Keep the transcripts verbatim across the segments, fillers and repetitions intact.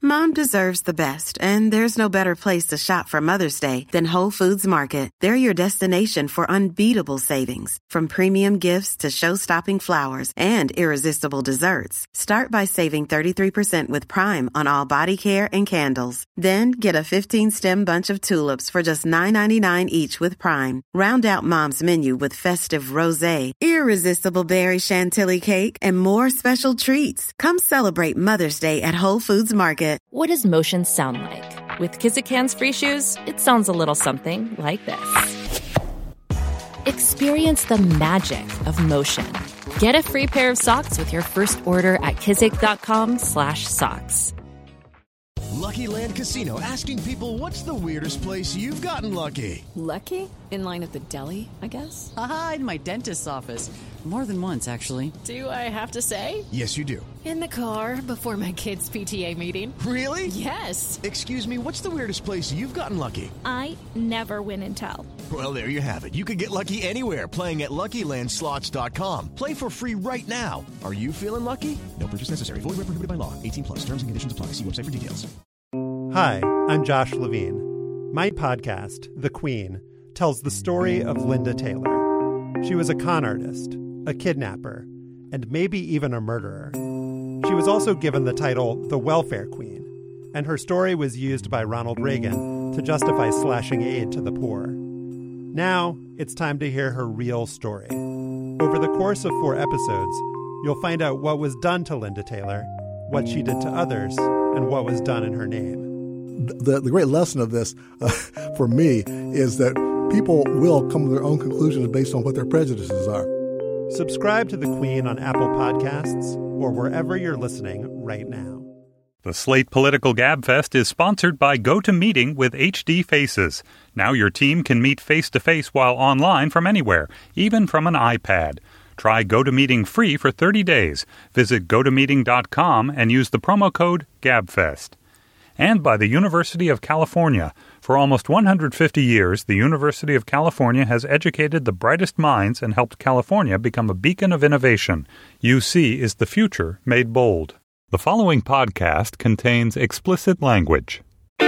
Mom deserves the best, and there's no better place to shop for Mother's Day than Whole Foods Market. They're your destination for unbeatable savings, from premium gifts to show-stopping flowers and irresistible desserts. Start by saving thirty-three percent with Prime on all body care and candles. Then get a fifteen-stem bunch of tulips for just nine ninety-nine each with Prime. Round out Mom's menu with festive rosé, irresistible berry chantilly cake, and more special treats. Come celebrate Mother's Day at Whole Foods Market. What does motion sound like? With Kizikans free shoes, it sounds a little something like this. Experience the magic of motion. Get a free pair of socks with your first order at kizik.com slash socks. Lucky Land Casino, asking people, what's the weirdest place you've gotten lucky? Lucky? In line at the deli, I guess? Aha, in my dentist's office. More than once, actually. Do I have to say? Yes, you do. In the car before my kids' P T A meeting. Really? Yes. Excuse me, what's the weirdest place you've gotten lucky? I never win and tell. Well, there you have it. You can get lucky anywhere, playing at Lucky Land Slots dot com. Play for free right now. Are you feeling lucky? No purchase necessary. Void where prohibited by law. eighteen plus. Terms and conditions apply. See website for details. Hi, I'm Josh Levine. My podcast, The Queen, tells the story of Linda Taylor. She was a con artist, a kidnapper, and maybe even a murderer. She was also given the title the Welfare Queen, and her story was used by Ronald Reagan to justify slashing aid to the poor. Now, it's time to hear her real story. Over the course of four episodes, you'll find out what was done to Linda Taylor, what she did to others, and what was done in her name. The, the great lesson of this, uh, for me, is that people will come to their own conclusions based on what their prejudices are. Subscribe to The Queen on Apple Podcasts or wherever you're listening right now. The Slate Political Gabfest is sponsored by GoToMeeting with H D Faces. Now your team can meet face-to-face while online from anywhere, even from an iPad. Try GoToMeeting free for thirty days. Visit go to meeting dot com and use the promo code GABFEST. And by the University of California. For almost one hundred fifty years, the University of California has educated the brightest minds and helped California become a beacon of innovation. U C is the future made bold. The following podcast contains explicit language.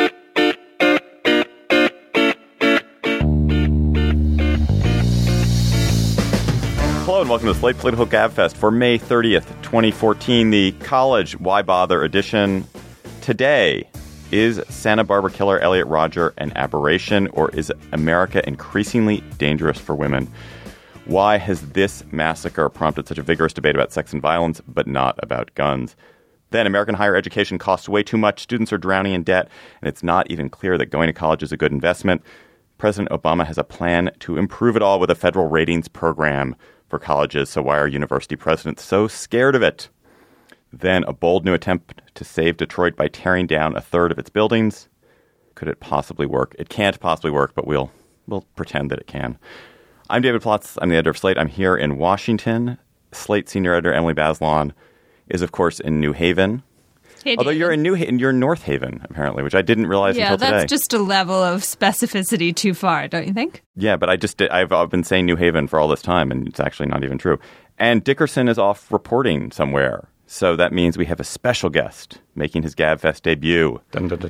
Hello and welcome to the Slate Political Gabfest for May thirtieth, twenty fourteen, the College Why Bother edition. Today, is Santa Barbara killer Elliot Rodger an aberration, or is America increasingly dangerous for women? Why has this massacre prompted such a vigorous debate about sex and violence, but not about guns? Then, American higher education costs way too much. Students are drowning in debt, and it's not even clear that going to college is a good investment. President Obama has a plan to improve it all with a federal ratings program for colleges. So why are university presidents so scared of it? Then a bold new attempt to save Detroit by tearing down a third of its buildings. Could it possibly work? It can't possibly work, but we'll we'll pretend that it can. I'm David Plotz. I'm the editor of Slate. I'm here in Washington. Slate senior editor Emily Bazelon is, of course, in New Haven. Hey, Although David. you're in New Haven, you're in North Haven, apparently, which I didn't realize yeah, until today. Yeah, that's just a level of specificity too far, don't you think? Yeah, but I just did, I've, I've been saying New Haven for all this time, and it's actually not even true. And Dickerson is off reporting somewhere. So that means we have a special guest making his GabFest debut.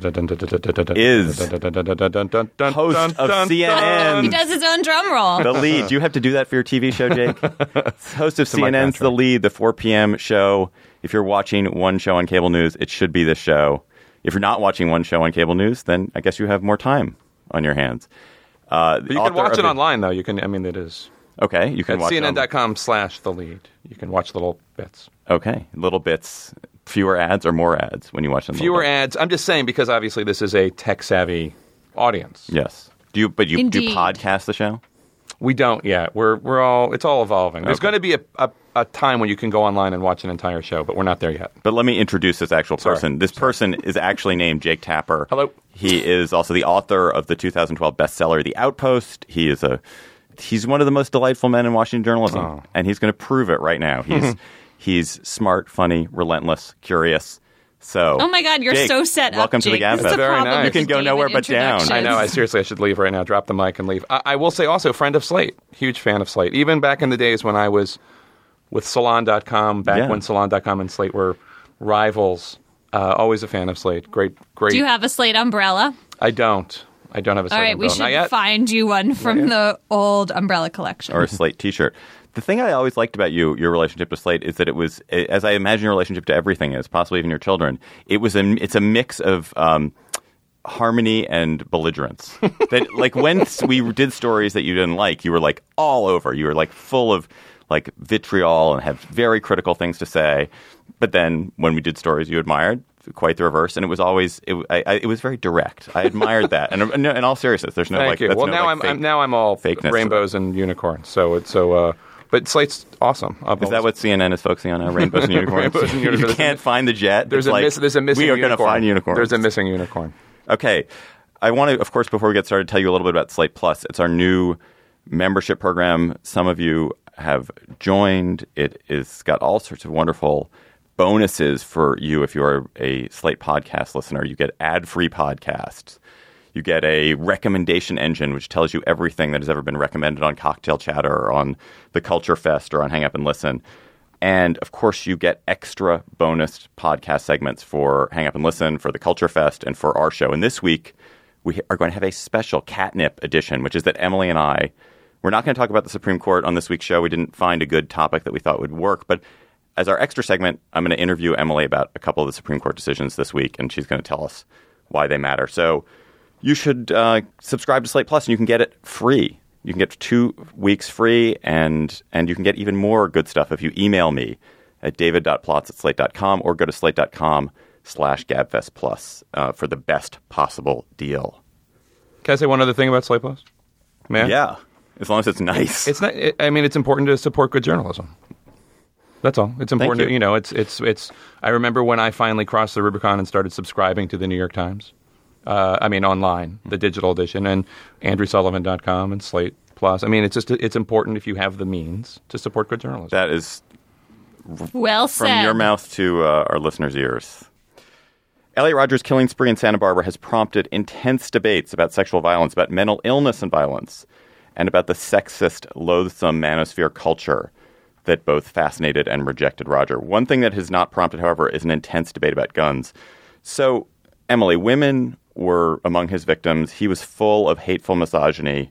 Is host of C N N. He does his own drum roll. The Lead. Do you have to do that for your T V show, Jake? Host of C N N's The Lead, the four p.m. show. If you're watching one show on cable news, it should be this show. If you're not watching one show on cable news, then I guess you have more time on your hands. Uh, but you can watch it the, online, though. You can. I mean, it is. Okay, you can At watch C N N dot com slash The Lead. You can watch little bits. Okay, little bits. Fewer ads or more ads when you watch them? Fewer ads. I'm just saying because obviously this is a tech-savvy audience. Yes. Do you? But you Indeed. do you podcast the show? We don't yet. We're we're all. It's all evolving. There's okay. going to be a, a a time when you can go online and watch an entire show, but we're not there yet. But let me introduce this actual person. Sorry. This Sorry. person is actually named Jake Tapper. Hello. He is also the author of the two thousand twelve bestseller The Outpost. He is a he's one of the most delightful men in Washington journalism, oh. and he's going to prove it right now. He's he's smart, funny, relentless, curious. So, oh my God, you're Jake, so set welcome up, to the Jake. Gabfest. Very nice. You can go nowhere but down. I know. I seriously, I should leave right now. Drop the mic and leave. I, I will say also, friend of Slate. Huge fan of Slate. Even back in the days when I was with Salon dot com, back yeah. when Salon dot com and Slate were rivals Uh, always a fan of Slate. Great, great. Do you have a Slate umbrella? I don't. I don't have a Slate All right, umbrella. we Not should yet. find you one from the old umbrella collection. Or a Slate T-shirt. The thing I always liked about you, your relationship to Slate, is that it was, as I imagine your relationship to everything is, possibly even your children, it was a, it's a mix of um, harmony and belligerence. That, like, when we did stories that you didn't like, you were, like, all over. You were, like, full of, like, vitriol and had very critical things to say. But then when we did stories you admired, quite the reverse. And it was always, it, I, I, it was very direct. I admired that. And in, in all seriousness, there's no, Thank like, you. that's Well, no, now like, I'm, fake, I'm now I'm all fakeness rainbows and unicorns. So it's so. Uh, but Slate's awesome. I've Is that always- what C N N is focusing on now? Rainbows and unicorns? Rainbows and unicorns. You can't find the jet. There's It's a like, miss, there's a missing we are unicorn. going to find unicorns. There's a missing unicorn. Okay. I want to, of course, before we get started, tell you a little bit about Slate Plus. It's our new membership program. Some of you have joined. It is got all sorts of wonderful bonuses for you if you're a Slate podcast listener. You get ad-free podcasts. You get a recommendation engine, which tells you everything that has ever been recommended on Cocktail Chatter or on the Culture Fest or on Hang Up and Listen. And, of course, you get extra bonus podcast segments for Hang Up and Listen, for the Culture Fest, and for our show. And this week, we are going to have a special catnip edition, which is that Emily and I, we're not going to talk about the Supreme Court on this week's show. We didn't find a good topic that we thought would work. But as our extra segment, I'm going to interview Emily about a couple of the Supreme Court decisions this week, and she's going to tell us why they matter. So you should uh, subscribe to Slate Plus, and you can get it free. You can get two weeks free, and and you can get even more good stuff if you email me at david dot plotz at slate dot com or go to slate dot com slash gabfest plus uh, for the best possible deal. Can I say one other thing about Slate Plus? May I? Yeah, as long as it's nice. It's not. It, I mean, it's important to support good journalism. That's all. It's important. you. To, you know, it's it's it's. I remember when I finally crossed the Rubicon and started subscribing to the New York Times. Uh, I mean, online, the digital edition, and andrew sullivan dot com and Slate Plus. I mean, it's just it's important if you have the means to support good journalism. That is Well from said. your mouth to uh, our listeners' ears. Elliot Rodger's killing spree in Santa Barbara has prompted intense debates about sexual violence, about mental illness and violence, and about the sexist, loathsome manosphere culture that both fascinated and rejected Rodger. One thing that has not prompted, however, is an intense debate about guns. So, Emily, women were among his victims. He was full of hateful misogyny.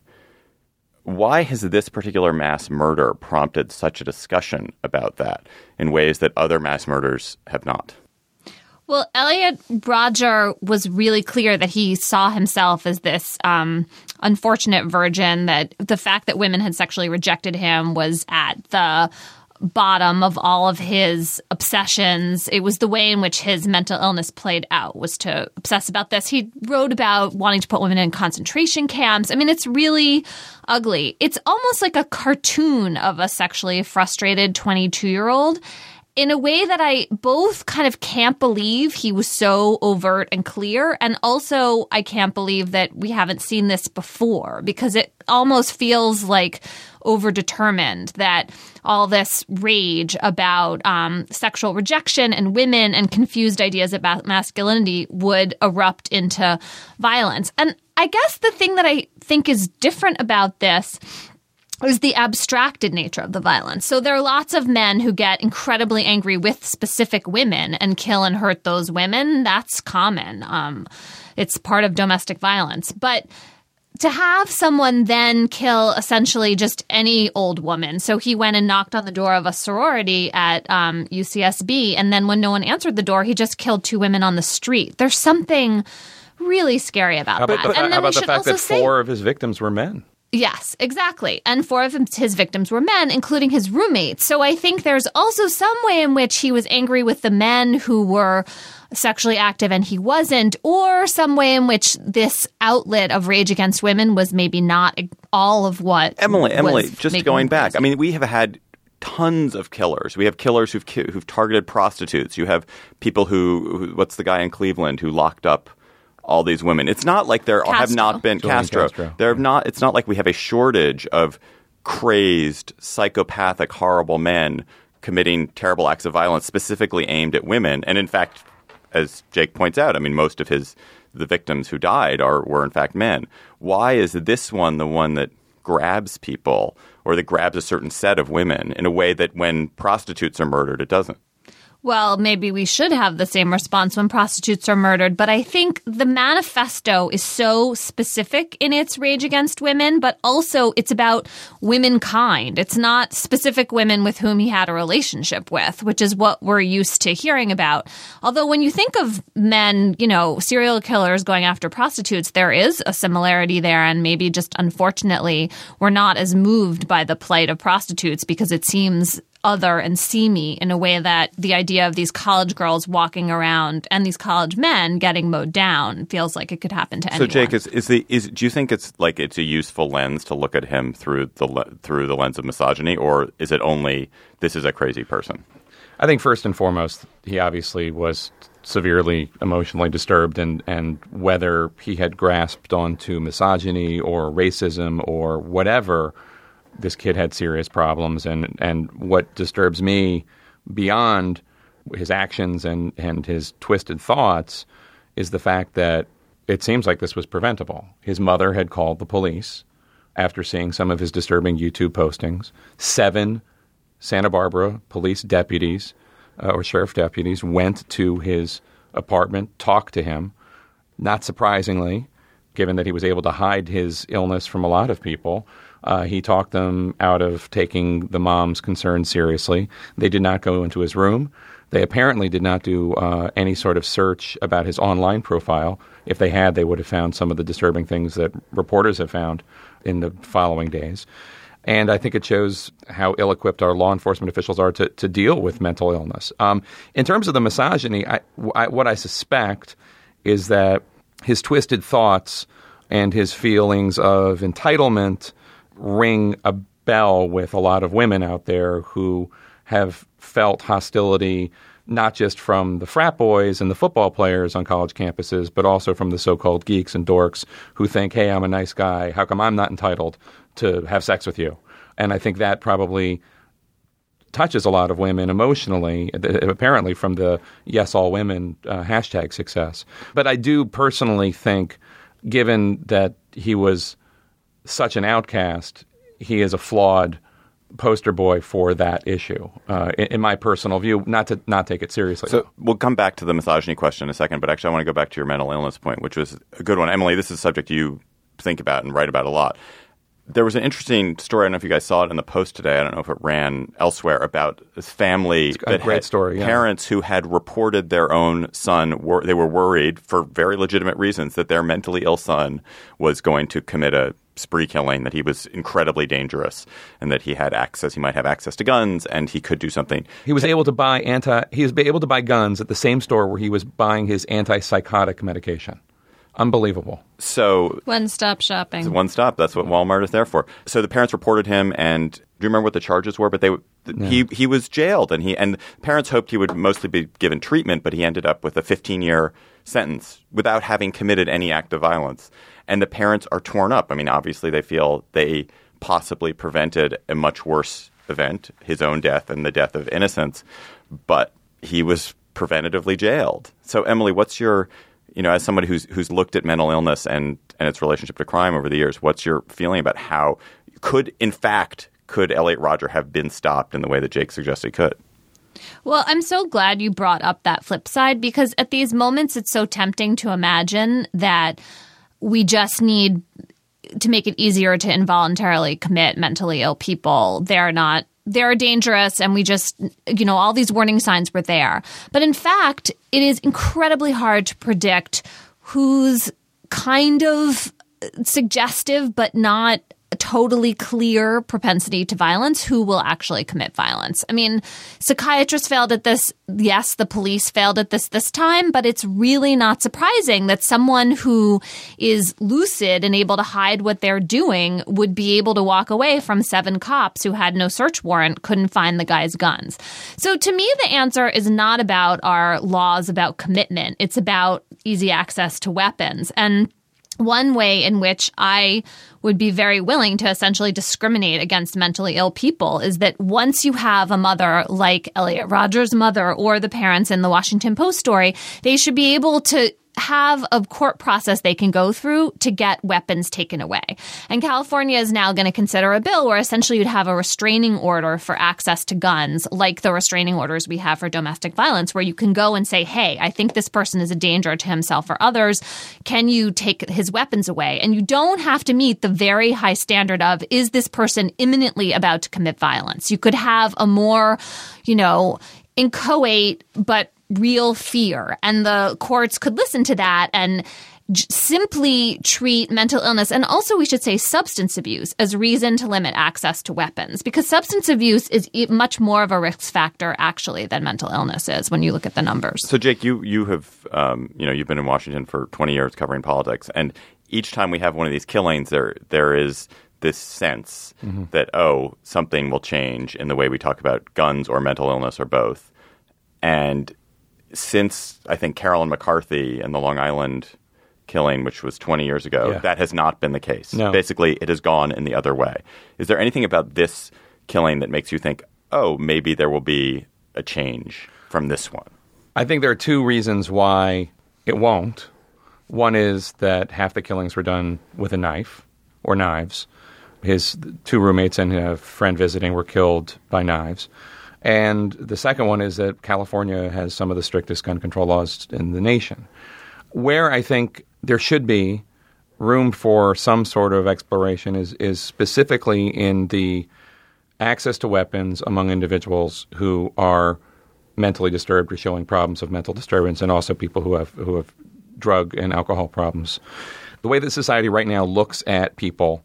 Why has this particular mass murder prompted such a discussion about that in ways that other mass murders have not? Well, Elliot Rodger was really clear that he saw himself as this um, unfortunate virgin, that the fact that women had sexually rejected him was at the bottom of all of his obsessions. It was the way in which his mental illness played out, was to obsess about this. He wrote about wanting to put women in concentration camps. I mean, it's really ugly. It's almost like a cartoon of a sexually frustrated twenty-two-year-old in a way that I both kind of can't believe he was so overt and clear, and also I can't believe that we haven't seen this before, because it almost feels like overdetermined, that all this rage about um, sexual rejection and women and confused ideas about masculinity would erupt into violence. And I guess the thing that I think is different about this is the abstracted nature of the violence. So there are lots of men who get incredibly angry with specific women and kill and hurt those women. That's common. Um, it's part of domestic violence. But to have someone then kill essentially just any old woman. So he went and knocked on the door of a sorority at um, U C S B, and then when no one answered the door, he just killed two women on the street. There's something really scary about How about that. the, and then how about we the should fact also that say, four of his victims were men? Yes, exactly. And four of his victims were men, including his roommates. So I think there's also some way in which he was angry with the men who were sexually active and he wasn't, or some way in which this outlet of rage against women was maybe not all of what Emily, Emily, was just making going him back. crazy. I mean, we have had tons of killers. We have killers who've ki- who've targeted prostitutes. You have people who, who, what's the guy in Cleveland who locked up all these women. It's not like there Castro. have not been Julian Castro. Castro. There have not. It's not like we have a shortage of crazed, psychopathic, horrible men committing terrible acts of violence specifically aimed at women. And in fact, as Jake points out, I mean, most of his the victims who died are were in fact men. Why is this one the one that grabs people, or that grabs a certain set of women in a way that when prostitutes are murdered, it doesn't? well, maybe we should have the same response when prostitutes are murdered. But I think the manifesto is so specific in its rage against women, but also it's about womankind. It's not specific women with whom he had a relationship with, which is what we're used to hearing about. Although when you think of men, you know, serial killers going after prostitutes, there is a similarity there. And maybe just unfortunately, we're not as moved by the plight of prostitutes because it seems other and seamy in a way that the idea of these college girls walking around and these college men getting mowed down feels like it could happen to anyone. So, Jake, is, is the is do you think it's like it's a useful lens to look at him through the through the lens of misogyny, or is it only this is a crazy person? I think first and foremost, he obviously was severely emotionally disturbed, and, and whether he had grasped onto misogyny or racism or whatever, this kid had serious problems. And, and what disturbs me beyond his actions and, and his twisted thoughts is the fact that it seems like this was preventable. His mother had called the police after seeing some of his disturbing YouTube postings. Seven Santa Barbara police deputies uh, or sheriff deputies went to his apartment, talked to him. Not surprisingly, given that he was able to hide his illness from a lot of people, uh, he talked them out of taking the mom's concerns seriously. They did not go into his room. They apparently did not do uh, any sort of search about his online profile. If they had, they would have found some of the disturbing things that reporters have found in the following days. And I think it shows how ill-equipped our law enforcement officials are to, to deal with mental illness. Um, in terms of the misogyny, I, I, what I suspect is that his twisted thoughts and his feelings of entitlement ring a bell with a lot of women out there who have felt hostility not just from the frat boys and the football players on college campuses, but also from the so-called geeks and dorks who think, hey, I'm a nice guy. How come I'm not entitled to have sex with you? And I think that probably touches a lot of women emotionally, apparently from the Yes All Women uh, hashtag success. But I do personally think, given that he was such an outcast, he is a flawed poster boy for that issue, uh, in, in my personal view, not to not take it seriously. So we'll come back to the misogyny question in a second, but actually I want to go back to your mental illness point, which was a good one. Emily, this is a subject you think about and write about a lot. There was an interesting story, I don't know if you guys saw it in the Post today, I don't know if it ran elsewhere, about this family it's a that great had story, yeah. parents who had reported their own son, were, they were worried for very legitimate reasons that their mentally ill son was going to commit a spree killing, that he was incredibly dangerous and that he had access, he might have access to guns and he could do something. He was able to buy anti, he was able to buy guns at the same store where he was buying his antipsychotic medication. Unbelievable. So one-stop shopping. It's one stop. That's what Walmart is there for. So the parents reported him, and do you remember what the charges were? But they No. he he was jailed, and he and parents hoped he would mostly be given treatment, but he ended up with a fifteen-year sentence without having committed any act of violence. And the parents are torn up. I mean, obviously, they feel they possibly prevented a much worse event, his own death and the death of innocents, but he was preventatively jailed. So, Emily, what's your You know, as somebody who's who's looked at mental illness and, and its relationship to crime over the years, what's your feeling about how could, in fact, could Elliot Rodger have been stopped in the way that Jake suggested he could? Well, I'm so glad you brought up that flip side, because at these moments it's so tempting to imagine that we just need to make it easier to involuntarily commit mentally ill people. They're not They're dangerous, and we just, you know, all these warning signs were there. But in fact, it is incredibly hard to predict who's kind of suggestive but not a totally clear propensity to violence, who will actually commit violence. I mean, psychiatrists failed at this. Yes, the police failed at this this time, but it's really not surprising that someone who is lucid and able to hide what they're doing would be able to walk away from seven cops who had no search warrant, couldn't find the guy's guns. So to me, the answer is not about our laws about commitment. It's about easy access to weapons. And one way in which I would be very willing to essentially discriminate against mentally ill people is that once you have a mother like Elliot Rodger's mother or the parents in the Washington Post story, they should be able to have a court process they can go through to get weapons taken away. And California is now going to consider a bill where essentially you'd have a restraining order for access to guns, like the restraining orders we have for domestic violence, where you can go and say, hey, I think this person is a danger to himself or others. Can you take his weapons away? And you don't have to meet the very high standard of, is this person imminently about to commit violence? You could have a more, you know, inchoate but real fear. And the courts could listen to that and j- simply treat mental illness, and also we should say substance abuse, as reason to limit access to weapons. Because substance abuse is e- much more of a risk factor, actually, than mental illness is when you look at the numbers. So, Jake, you, you have, um, you know, you've been in Washington for twenty years covering politics. And each time we have one of these killings, there there is this sense mm-hmm. that, oh, something will change in the way we talk about guns or mental illness or both. And since, I think, Carolyn McCarthy and the Long Island killing, which was twenty years ago, yeah. that has not been the case. No. Basically, it has gone in the other way. Is there anything about this killing that makes you think, oh, maybe there will be a change from this one? I think there are two reasons why it won't. One is that half the killings were done with a knife or knives. His two roommates and a friend visiting were killed by knives. And the second one is that California has some of the strictest gun control laws in the nation. Where I think there should be room for some sort of exploration is, is specifically in the access to weapons among individuals who are mentally disturbed or showing problems of mental disturbance, and also people who have who have drug and alcohol problems. The way that society right now looks at people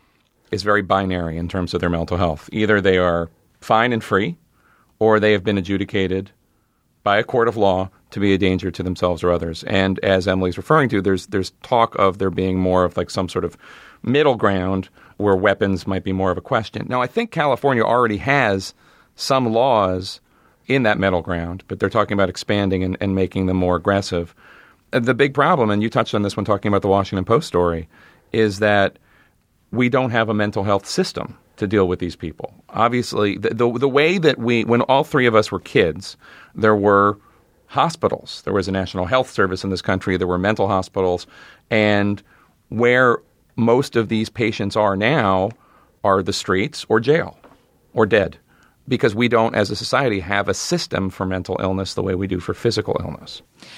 is very binary in terms of their mental health. Either they are fine and free, or they have been adjudicated by a court of law to be a danger to themselves or others. And as Emily's referring to, there's there's talk of there being more of like some sort of middle ground where weapons might be more of a question. Now, I think California already has some laws in that middle ground, but they're talking about expanding and, and making them more aggressive. The big problem, and you touched on this when talking about the Washington Post story, is that we don't have a mental health system to deal with these people. Obviously, the, the the way that we, when all three of us were kids, there were hospitals. There was a National Health Service in this country. There were mental hospitals. And where most of these patients are now are the streets or jail or dead, because we don't, as a society, have a system for mental illness the way we do for physical illness.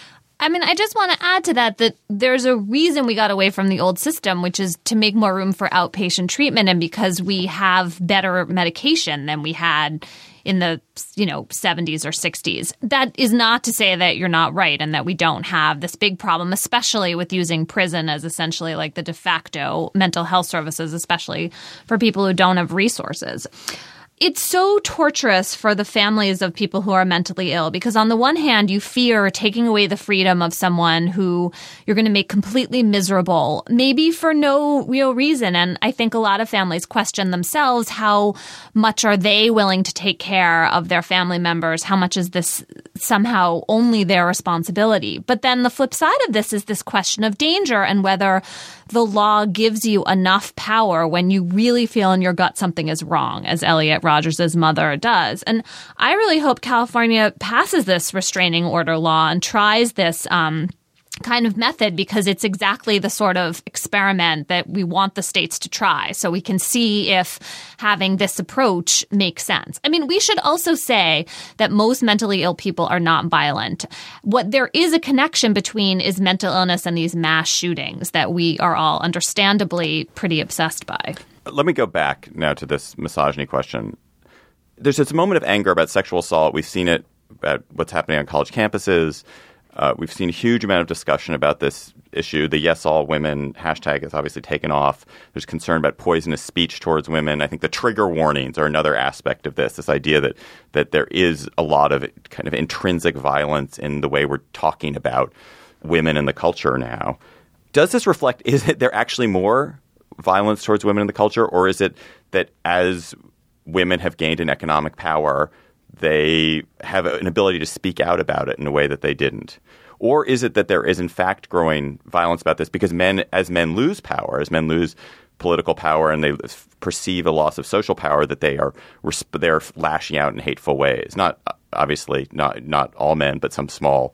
I mean, I just want to add to that that there's a reason we got away from the old system, which is to make more room for outpatient treatment, and because we have better medication than we had in the, you know, seventies or sixties. That is not to say that you're not right and that we don't have this big problem, especially with using prison as essentially like the de facto mental health services, especially for people who don't have resources. It's so torturous for the families of people who are mentally ill because on the one hand, you fear taking away the freedom of someone who you're going to make completely miserable, maybe for no real reason. And I think a lot of families question themselves, how much are they willing to take care of their family members? How much is this somehow only their responsibility? But then the flip side of this is this question of danger and whether the law gives you enough power when you really feel in your gut something is wrong, as Elliot Rodgers' mother does. And I really hope California passes this restraining order law and tries this um, kind of method, because it's exactly the sort of experiment that we want the states to try, so we can see if having this approach makes sense. I mean, we should also say that most mentally ill people are not violent. What there is a connection between is mental illness and these mass shootings that we are all understandably pretty obsessed by. Let me go back now to this misogyny question. There's this moment of anger about sexual assault. We've seen it at what's happening on college campuses. Uh, we've seen a huge amount of discussion about this issue. The Yes All Women hashtag has obviously taken off. There's concern about poisonous speech towards women. I think the trigger warnings are another aspect of this, this idea that that there is a lot of kind of intrinsic violence in the way we're talking about women in the culture now. Does this reflect, is it there actually more violence towards women in the culture, or is it that as women have gained an economic power, they have an ability to speak out about it in a way that they didn't? Or is it that there is, in fact, growing violence about this because men, as men lose power, as men lose political power and they perceive a loss of social power, that they are they're lashing out in hateful ways? Not obviously not not all men, but some small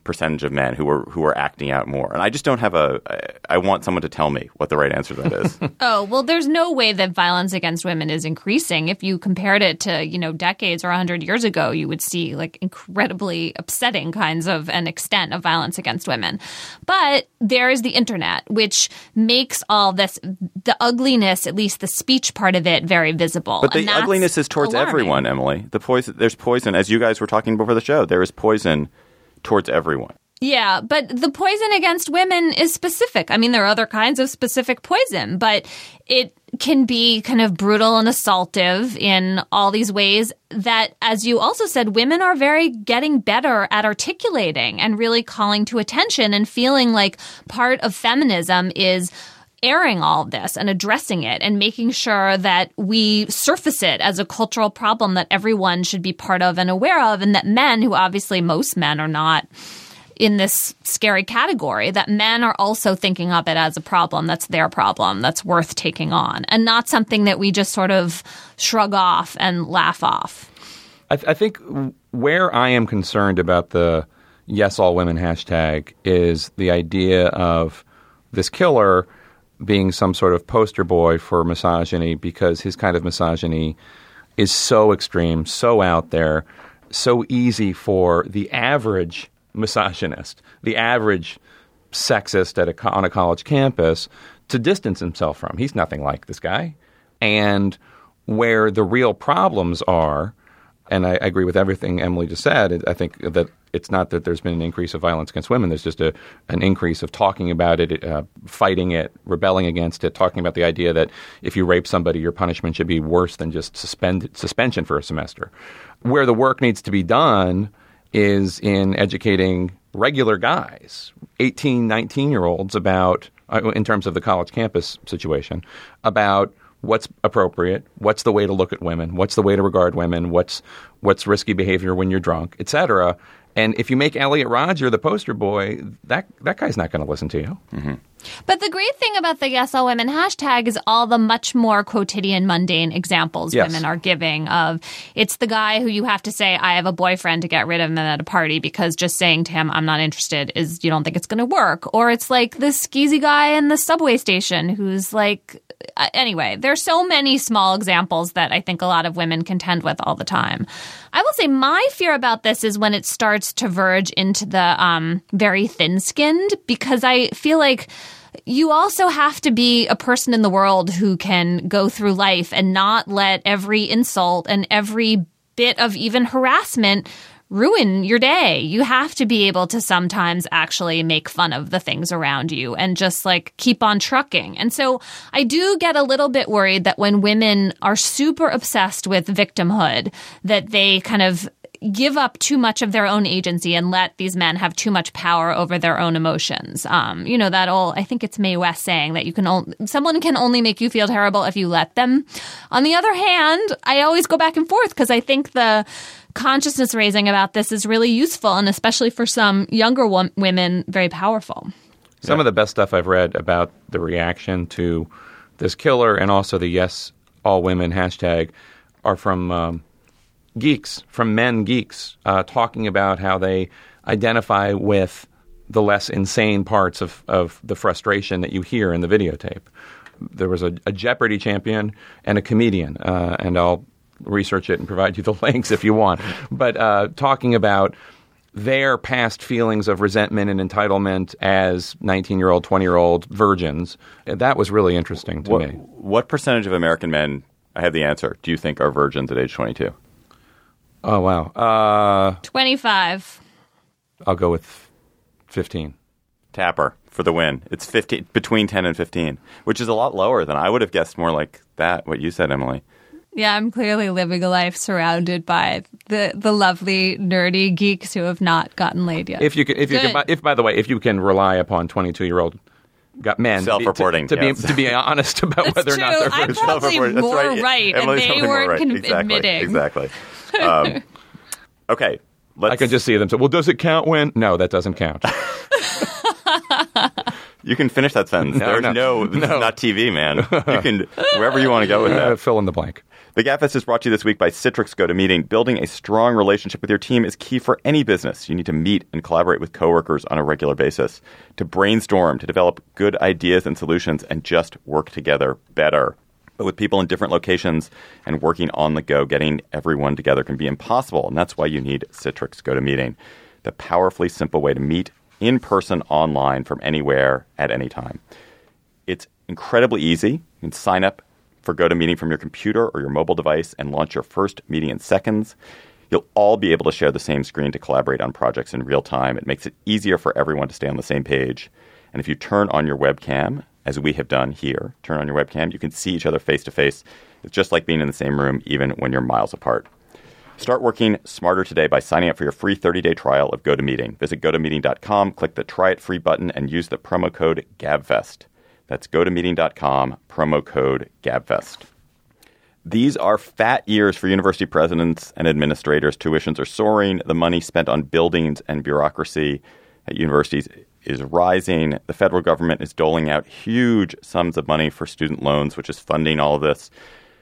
percentage of men who are who are acting out more. And I just don't have a I, I want someone to tell me what the right answer to that is. Oh, well, there's no way that violence against women is increasing. If you compared it to, you know, decades or one hundred years ago, you would see like incredibly upsetting kinds of an extent of violence against women. But there is the internet, which makes all this, the ugliness, at least the speech part of it, very visible. But the ugliness is towards alarming. everyone, Emily. The poison, there's poison, as you guys were talking before the show, there is poison towards everyone. Yeah, but the poison against women is specific. I mean, there are other kinds of specific poison, but it can be kind of brutal and assaultive in all these ways that, as you also said, women are very getting better at articulating and really calling to attention and feeling like part of feminism is airing all of this and addressing it and making sure that we surface it as a cultural problem that everyone should be part of and aware of, and that men, who obviously most men are not in this scary category, that men are also thinking of it as a problem that's their problem, that's worth taking on, and not something that we just sort of shrug off and laugh off. I, th- I think where I am concerned about the Yes All Women hashtag is the idea of this killer being some sort of poster boy for misogyny, because his kind of misogyny is so extreme, so out there, so easy for the average misogynist, the average sexist at a co- on a college campus to distance himself from. He's nothing like this guy. And where the real problems are, and I, I agree with everything Emily just said, I think that it's not that there's been an increase of violence against women. There's just a, an increase of talking about it, uh, fighting it, rebelling against it, talking about the idea that if you rape somebody, your punishment should be worse than just suspend, suspension for a semester. Where the work needs to be done is in educating regular guys, eighteen, nineteen-year-olds, about, uh, in terms of the college campus situation, about what's appropriate, what's the way to look at women, what's the way to regard women, what's what's risky behavior when you're drunk, et cetera. And if you make Elliot Rodger the poster boy, that that guy's not going to listen to you. Mm-hmm. But the great thing about the Yes All Women hashtag is all the much more quotidian, mundane examples yes. women are giving of, it's the guy who you have to say, I have a boyfriend, to get rid of him at a party, because just saying to him, I'm not interested, is you don't think it's going to work. Or it's like this skeezy guy in the subway station who's like, uh, anyway, there's so many small examples that I think a lot of women contend with all the time. I will say my fear about this is when it starts to verge into the um, very thin-skinned, because I feel like you also have to be a person in the world who can go through life and not let every insult and every bit of even harassment ruin your day. You have to be able to sometimes actually make fun of the things around you and just like keep on trucking. And so I do get a little bit worried that when women are super obsessed with victimhood, that they kind of give up too much of their own agency and let these men have too much power over their own emotions. Um, you know, that old, I think it's Mae West saying that you can only, someone can only make you feel terrible if you let them. On the other hand, I always go back and forth, because I think the consciousness raising about this is really useful, and especially for some younger wo- women, very powerful. Some yeah. of the best stuff I've read about the reaction to this killer and also the Yes All Women hashtag are from um, geeks, from men geeks, uh, talking about how they identify with the less insane parts of, of the frustration that you hear in the videotape. There was a, a Jeopardy champion and a comedian, uh, and I'll research it and provide you the links if you want. But uh, talking about their past feelings of resentment and entitlement as nineteen-year-old, twenty-year-old virgins, that was really interesting to what, me. What percentage of American men, I have the answer, do you think are virgins at age twenty-two? Oh, wow. Uh, twenty-five. I'll go with fifteen. Tapper for the win. It's fifteen, between ten and fifteen, which is a lot lower than I would have guessed. More like that, what you said, Emily. Yeah, I'm clearly living a life surrounded by the, the lovely, nerdy geeks who have not gotten laid yet. If you can, if you can, if by the way, if you can rely upon twenty-two-year-old got men self-reporting to, to, yes. be to be honest about That's whether true. or not they're virgins. I'm probably more That's right, right Emily's and they weren't right. con- exactly. admitting. Exactly. Um, okay. Let's... I can just see them say, well, does it count when? No, that doesn't count. You can finish that sentence. No, There's no, no, this no. is not T V, man. You can, wherever you want to go with that. Uh, fill in the blank. The GabFest is brought to you this week by Citrix GoToMeeting. Building a strong relationship with your team is key for any business. You need to meet and collaborate with coworkers on a regular basis, to brainstorm, to develop good ideas and solutions, and just work together better. But with people in different locations and working on the go, getting everyone together can be impossible, and that's why you need Citrix GoToMeeting, the powerfully simple way to meet in person, online, from anywhere, at any time. It's incredibly easy. You can sign up for GoToMeeting from your computer or your mobile device and launch your first meeting in seconds. You'll all be able to share the same screen to collaborate on projects in real time. It makes it easier for everyone to stay on the same page. And if you turn on your webcam, as we have done here, turn on your webcam, you can see each other face to face. It's just like being in the same room, even when you're miles apart. Start working smarter today by signing up for your free thirty-day trial of GoToMeeting. Visit go to meeting dot com, click the Try It Free button, and use the promo code GABFEST. That's go to meeting dot com, promo code GABFEST. These are fat years for university presidents and administrators. Tuitions are soaring. The money spent on buildings and bureaucracy at universities is rising. The federal government is doling out huge sums of money for student loans, which is funding all of this.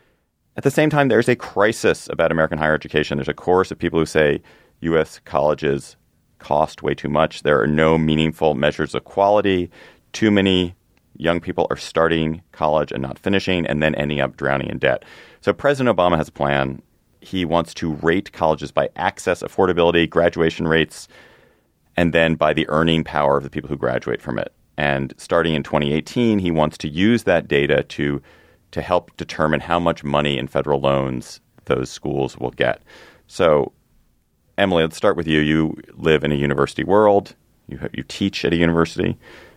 At the same time, there's a crisis about American higher education. There's a chorus of people who say U S colleges cost way too much. There are no meaningful measures of quality. Too many young people are starting college and not finishing and then ending up drowning in debt. So President Obama has a plan. He wants to rate colleges by access, affordability, graduation rates, and then by the earning power of the people who graduate from it. And starting in twenty eighteen, he wants to use that data to, to help determine how much money in federal loans those schools will get. So, Emily, let's start with you. You live in a university world. You, you teach at a university.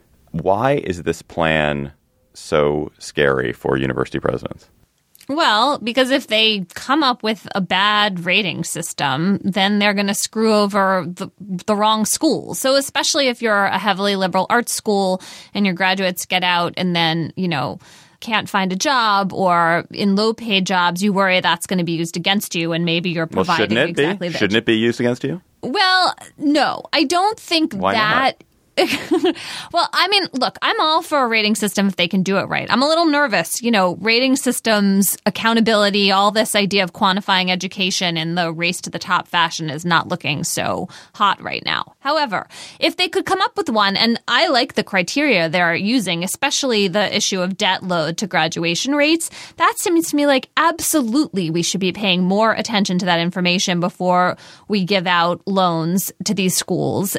Why is this plan so scary for university presidents? Well, because if they come up with a bad rating system, then they're going to screw over the, the wrong schools. So especially if you're a heavily liberal arts school and your graduates get out and then, you know, can't find a job or in low-paid jobs, you worry that's going to be used against you and maybe you're providing well, shouldn't it exactly be? that. Shouldn't it be used against you? Well, no. I don't think Why that not? Well, I mean, look, I'm all for a rating system if they can do it right. I'm a little nervous, you know, rating systems, accountability, all this idea of quantifying education in the race to the top fashion is not looking so hot right now. However, if they could come up with one, and I like the criteria they're using, especially the issue of debt load to graduation rates, that seems to me like absolutely we should be paying more attention to that information before we give out loans to these schools.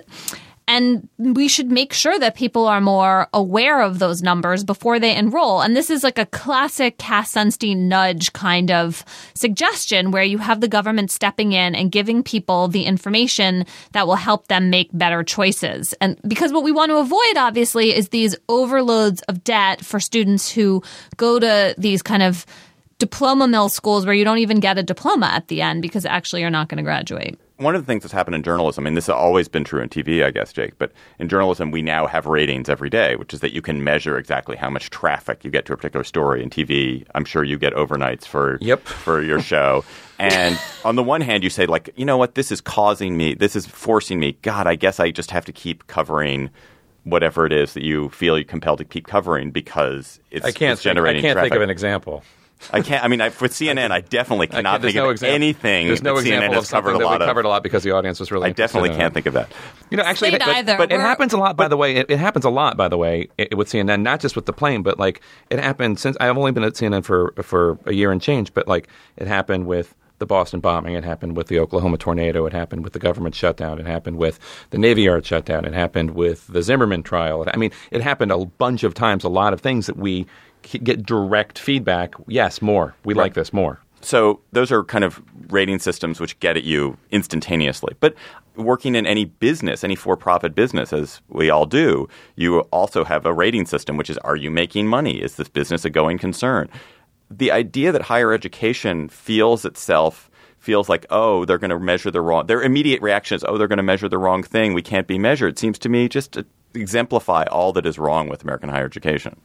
And we should make sure that people are more aware of those numbers before they enroll. And this is like a classic Cass Sunstein nudge kind of suggestion where you have the government stepping in and giving people the information that will help them make better choices. And because what we want to avoid, obviously, is these overloads of debt for students who go to these kind of diploma mill schools where you don't even get a diploma at the end because actually you're not going to graduate. One of the things that's happened in journalism, and this has always been true in T V, I guess, Jake, but in journalism, we now have ratings every day, which is that you can measure exactly how much traffic you get to a particular story. In T V, I'm sure you get overnights for, yep. for your show. And on the one hand, you say, like, you know what, this is causing me, this is forcing me, God, I guess I just have to keep covering whatever it is that you feel you're compelled to keep covering because it's, I can't it's generating think, I can't traffic. think of an example. I can't. I mean, I, with C N N, I definitely cannot think no of example. anything. There's no that example C N N has of something covered a that lot we of. covered a lot because the audience was really. I definitely in can't it. think of that. You know, actually, Can't but, either. but it We're- happens a lot. By the way, it, it happens a lot. By the way, it, with C N N, not just with the plane, but like it happened since I've only been at C N N for for a year and change. But like it happened with the Boston bombing. It happened with the Oklahoma tornado. It happened with the government shutdown. It happened with the Navy Yard shutdown. It happened with the Zimmerman trial. I mean, it happened a bunch of times. A lot of things that we get direct feedback. Yes, more. We Right. like this more. So those are kind of rating systems which get at you instantaneously. But working in any business, any for-profit business, as we all do, you also have a rating system, which is, are you making money? Is this business a going concern? The idea that higher education feels itself, feels like, oh, they're going to measure the wrong – their immediate reaction is, oh, they're going to measure the wrong thing. We can't be measured. Seems to me just to exemplify all that is wrong with American higher education.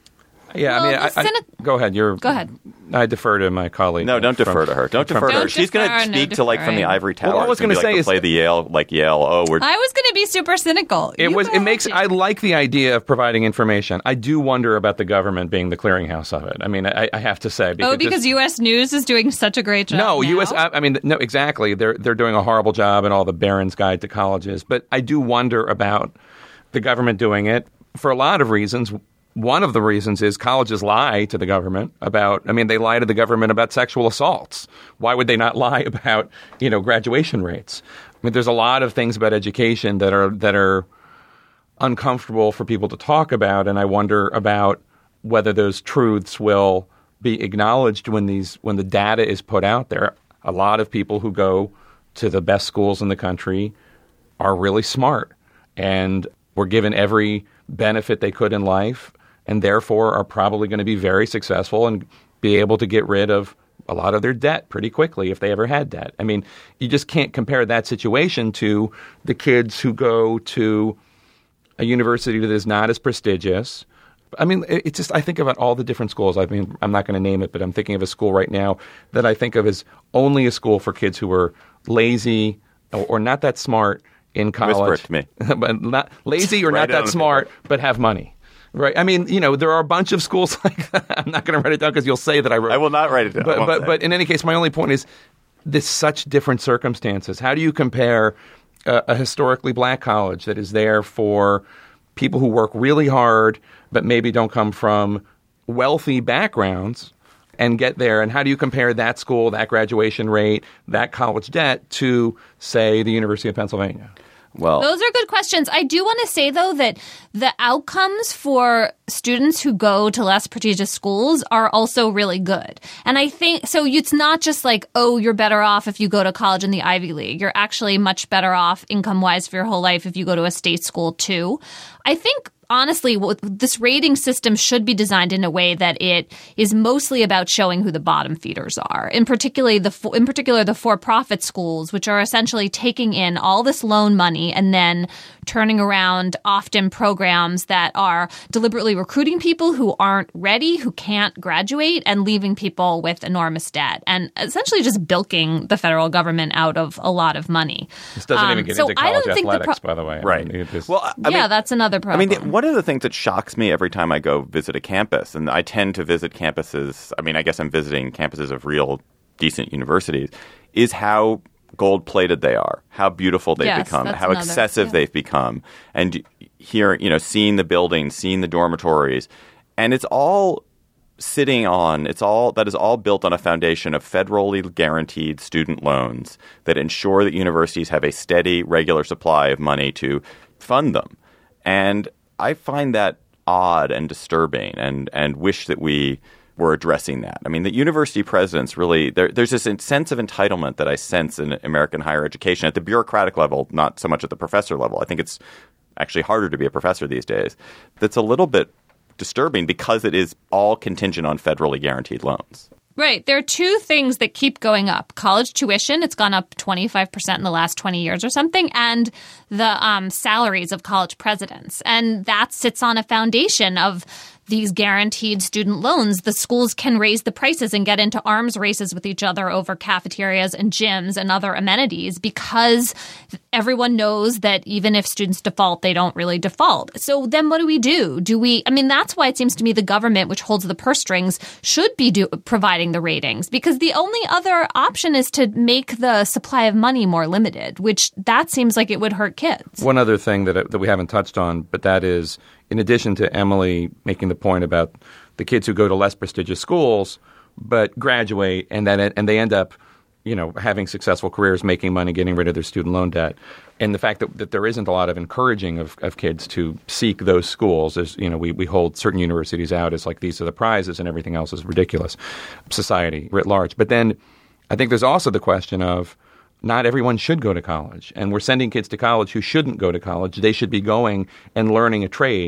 Yeah, Well, I mean, I, the I, cynic- go ahead. You're, Go ahead. I defer to my colleague. No, don't from- defer to her. Don't from- defer to her. Don't She's going to defer, no speak to like from the deferring. ivory tower. Well, all I was It's gonna gonna be like say to is- play the Yale, like Yale. Oh, we're I was going to be super cynical. It You was. go It makes. ahead. I like the idea of providing information. I do wonder about the government being the clearinghouse of it. I mean, I, I have to say. Oh, because just- U S News is doing such a great job. No, now. U S. I, I mean, no, exactly. They're they're doing a horrible job in all the Barron's Guide to Colleges. But I do wonder about the government doing it for a lot of reasons. One of the reasons is colleges lie to the government about, I mean, they lie to the government about sexual assaults. Why would they not lie about, you know, graduation rates? I mean, there's a lot of things about education that are that are uncomfortable for people to talk about, and I wonder about whether those truths will be acknowledged when these when the data is put out there. A lot of people who go to the best schools in the country are really smart and were given every benefit they could in life, and therefore are probably going to be very successful and be able to get rid of a lot of their debt pretty quickly if they ever had debt. I mean, you just can't compare that situation to the kids who go to a university that is not as prestigious. I mean, it- it's just, I think about all the different schools. I mean, I'm not going to name it, but I'm thinking of a school right now that I think of as only a school for kids who are lazy or, or not that smart in college. Whisper it to me. But not lazy or Write not it on that a smart, but have money. Right. I mean, you know, there are a bunch of schools like that. I'm not going to write it down because you'll say that I wrote. I will not write it down. I But won't but, say but it. in any case, my only point is there's such different circumstances. How do you compare a, a historically black college that is there for people who work really hard but maybe don't come from wealthy backgrounds and get there? And how do you compare that school, that graduation rate, that college debt to, say, the University of Pennsylvania? Well, Those are good questions. I do want to say, though, that the outcomes for students who go to less prestigious schools are also really good. And I think so. It's not just like, oh, you're better off if you go to college in the Ivy League. You're actually much better off income wise for your whole life if you go to a state school, too. I think honestly, what, this rating system should be designed in a way that it is mostly about showing who the bottom feeders are. In particularly the in particular the for-profit schools, which are essentially taking in all this loan money and then turning around often programs that are deliberately recruiting people who aren't ready, who can't graduate, and leaving people with enormous debt, and essentially just bilking the federal government out of a lot of money. This doesn't Um, even get so into I college don't think the athletics, pro- by the way. I Right. mean, it is- well, I yeah, mean, that's another I problem. mean, the, one of the things that shocks me every time I go visit a campus, and I tend to visit campuses, I mean, I guess I'm visiting campuses of real decent universities, is how gold-plated they are, how beautiful they've Yes, become, that's how another- excessive yeah. they've become. And here, you know, seeing the buildings, seeing the dormitories, and it's all sitting on, it's all, that is all built on a foundation of federally guaranteed student loans that ensure that universities have a steady, regular supply of money to fund them. And I find that odd and disturbing, and, and wish that we were addressing that. I mean, the university presidents really, there, there's this sense of entitlement that I sense in American higher education at the bureaucratic level, not so much at the professor level. I think it's actually harder to be a professor these days. That's a little bit disturbing because it is all contingent on federally guaranteed loans. Right. There are two things that keep going up. College tuition, it's gone up twenty-five percent in the last twenty years or something, and the um, salaries of college presidents. And that sits on a foundation of these guaranteed student loans. The schools can raise the prices and get into arms races with each other over cafeterias and gyms and other amenities because everyone knows that even if students default, they don't really default. So then what do we do? Do we, I mean, that's why it seems to me the government, which holds the purse strings, should be do, providing the ratings, because the only other option is to make the supply of money more limited, which that seems like it would hurt kids. One other thing that that we haven't touched on, but that is, in addition to Emily making the point about the kids who go to less prestigious schools but graduate and then and they end up, you know, having successful careers, making money, getting rid of their student loan debt, and the fact that, that there isn't a lot of encouraging of, of kids to seek those schools. As you know, we, we hold certain universities out as like these are the prizes and everything else is ridiculous. Society writ large, but then I think there's also the question of not everyone should go to college, and we're sending kids to college who shouldn't go to college. They should be going and learning a trade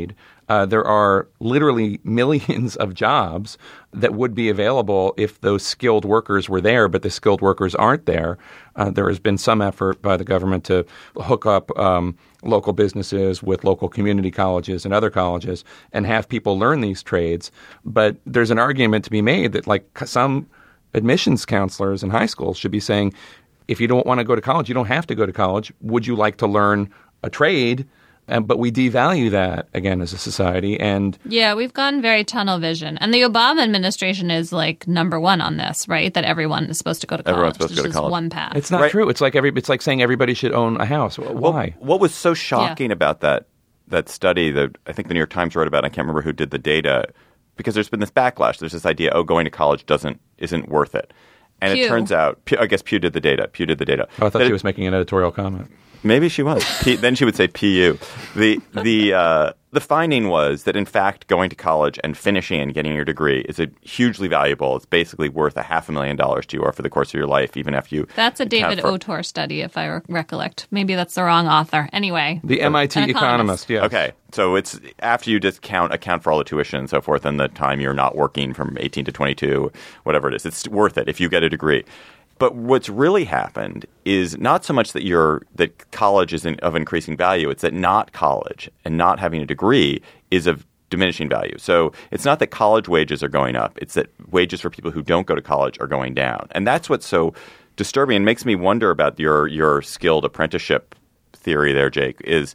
Uh, there are literally millions of jobs that would be available if those skilled workers were there, but the skilled workers aren't there. Uh, there has been some effort by the government to hook up um, local businesses with local community colleges and other colleges and have people learn these trades. But there's an argument to be made that, like, some admissions counselors in high schools should be saying, if you don't want to go to college, you don't have to go to college. Would you like to learn a trade? Um, but we devalue that, again, as a society. And yeah, we've gone very tunnel vision. And the Obama administration is like number one on this, right? That everyone is supposed to go to college. Everyone's supposed to go to college. One path. It's not right. true. It's like every. It's like saying everybody should own a house. Why? What, what was so shocking yeah. about that that study that I think the New York Times wrote about, I can't remember who did the data, because there's been this backlash. There's this idea, oh, going to college doesn't isn't worth it. And Pew. it turns out, I guess Pew did the data. Pew did the data. Oh, I thought that she it, was making an editorial comment. Maybe she was. P, then she would say P U. The the uh, the finding was that, in fact, going to college and finishing and getting your degree is a hugely valuable. It's basically worth a half a million dollars to you over the course of your life, even after you. That's a David for, Otor study, if I re- recollect. Maybe that's the wrong author. Anyway, the M I T economist. economist yeah. Okay, so it's after you discount account for all the tuition and so forth, and the time you're not working from eighteen to twenty-two, whatever it is, it's worth it if you get a degree. But what's really happened is not so much that you're that college is in, of increasing value. It's that not college and not having a degree is of diminishing value. So it's not that college wages are going up. It's that wages for people who don't go to college are going down. And that's what's so disturbing and makes me wonder about your your skilled apprenticeship theory there, Jake, is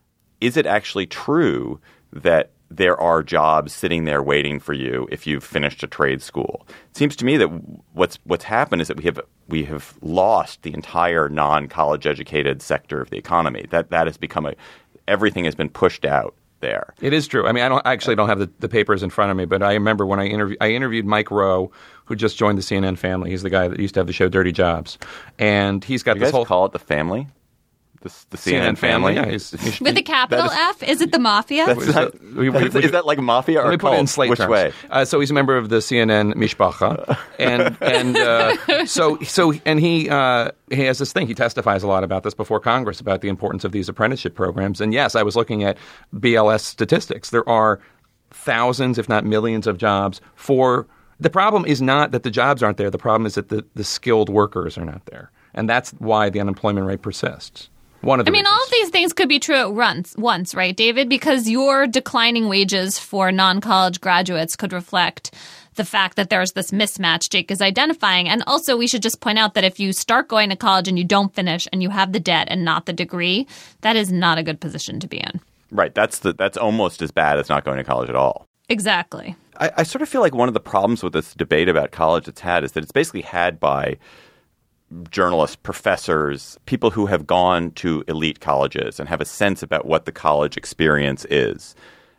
is it actually true that there are jobs sitting there waiting for you if you've finished a trade school? It seems to me that what's what's happened is that we have we have lost the entire non-college educated sector of the economy. That that has become a everything has been pushed out there. It is true. I mean, I don't I actually don't have the, the papers in front of me, but I remember when I interviewed I interviewed Mike Rowe, who just joined the C N N family. He's the guy that used to have the show Dirty Jobs, and he's got you this guys whole call it the family. The, the C N N, C N N family, family. Yeah, he's, he's, with a capital is, F? Is it the mafia? That's not, we, we, is that like mafia or let me put cult? it in slate Which terms. way? Uh, so he's a member of the C N N Mishpacha, and and uh, so so and he uh, he has this thing. He testifies a lot about this before Congress about the importance of these apprenticeship programs. And yes, I was looking at B L S statistics. There are thousands, if not millions, of jobs for. The problem is not that the jobs aren't there. The problem is that the, the skilled workers are not there, and that's why the unemployment rate persists. One of the I mean, reasons. all of these things could be true at once, once, right, David? Because your declining wages for non-college graduates could reflect the fact that there's this mismatch Jake is identifying. And also, we should just point out that if you start going to college and you don't finish and you have the debt and not the degree, that is not a good position to be in. Right. That's the, that's almost as bad as not going to college at all. Exactly. I, I sort of feel like one of the problems with this debate about college it's had is that it's basically had by journalists, professors, people who have gone to elite colleges and have a sense about what the college experience is.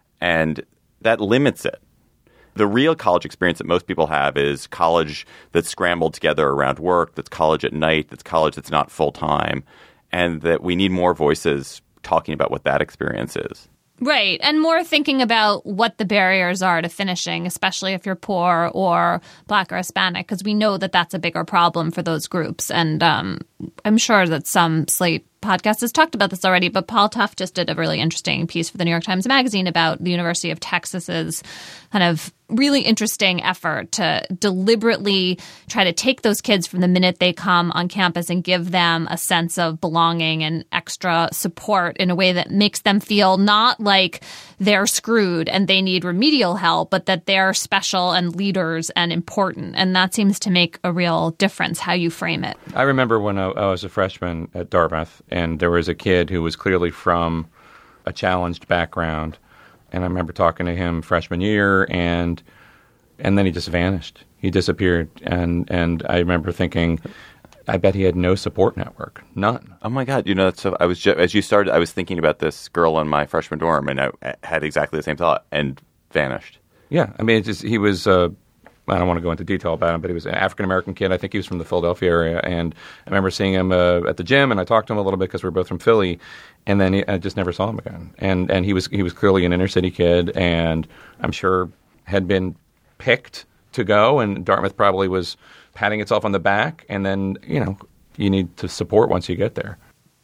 And that limits it. The real college experience that most people have is college that's scrambled together around work, that's college at night, that's college that's not full-time, and that we need more voices talking about what that experience is. Right. And more thinking about what the barriers are to finishing, especially if you're poor or Black or Hispanic, because we know that that's a bigger problem for those groups. And um, I'm sure that some Slate podcast has talked about this already, but Paul Tuff just did a really interesting piece for the New York Times Magazine about the University of Texas's kind of really interesting effort to deliberately try to take those kids from the minute they come on campus and give them a sense of belonging and extra support in a way that makes them feel not like they're screwed and they need remedial help, but that they're special and leaders and important. And that seems to make a real difference how you frame it. I remember when I, I was a freshman at Dartmouth, and there was a kid who was clearly from a challenged background. And I remember talking to him freshman year, and and then he just vanished. He disappeared. And, and I remember thinking, I bet he had no support network. None. Oh, my God. You know, so I was just, as you started, I was thinking about this girl in my freshman dorm, and I had exactly the same thought and vanished. Yeah. I mean, it's just, he was uh, I don't want to go into detail about him, but he was an African-American kid. I think he was from the Philadelphia area. And I remember seeing him uh, at the gym, and I talked to him a little bit because we were both from Philly. And then he, I just never saw him again. And and he was he was clearly an inner-city kid, and I'm sure had been picked to go. And Dartmouth probably was patting itself on the back. And then, you know, you need to support once you get there.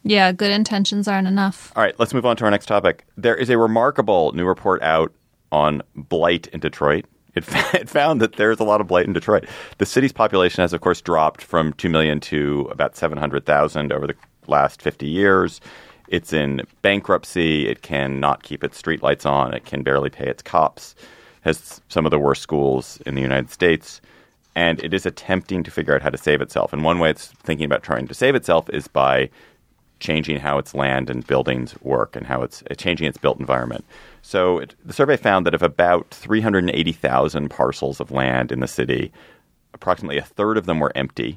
Yeah, good intentions aren't enough. All right, let's move on to our next topic. There is a remarkable new report out on blight in Detroit. It, it found that there's a lot of blight in Detroit. The city's population has, of course, dropped from two million to about seven hundred thousand over the last fifty years. It's in bankruptcy. It cannot keep its streetlights on. It can barely pay its cops. Has some of the worst schools in the United States. And it is attempting to figure out how to save itself. And one way it's thinking about trying to save itself is by changing how its land and buildings work and how it's uh, changing its built environment. So it, the survey found that of about three hundred eighty thousand parcels of land in the city, approximately a third of them were empty.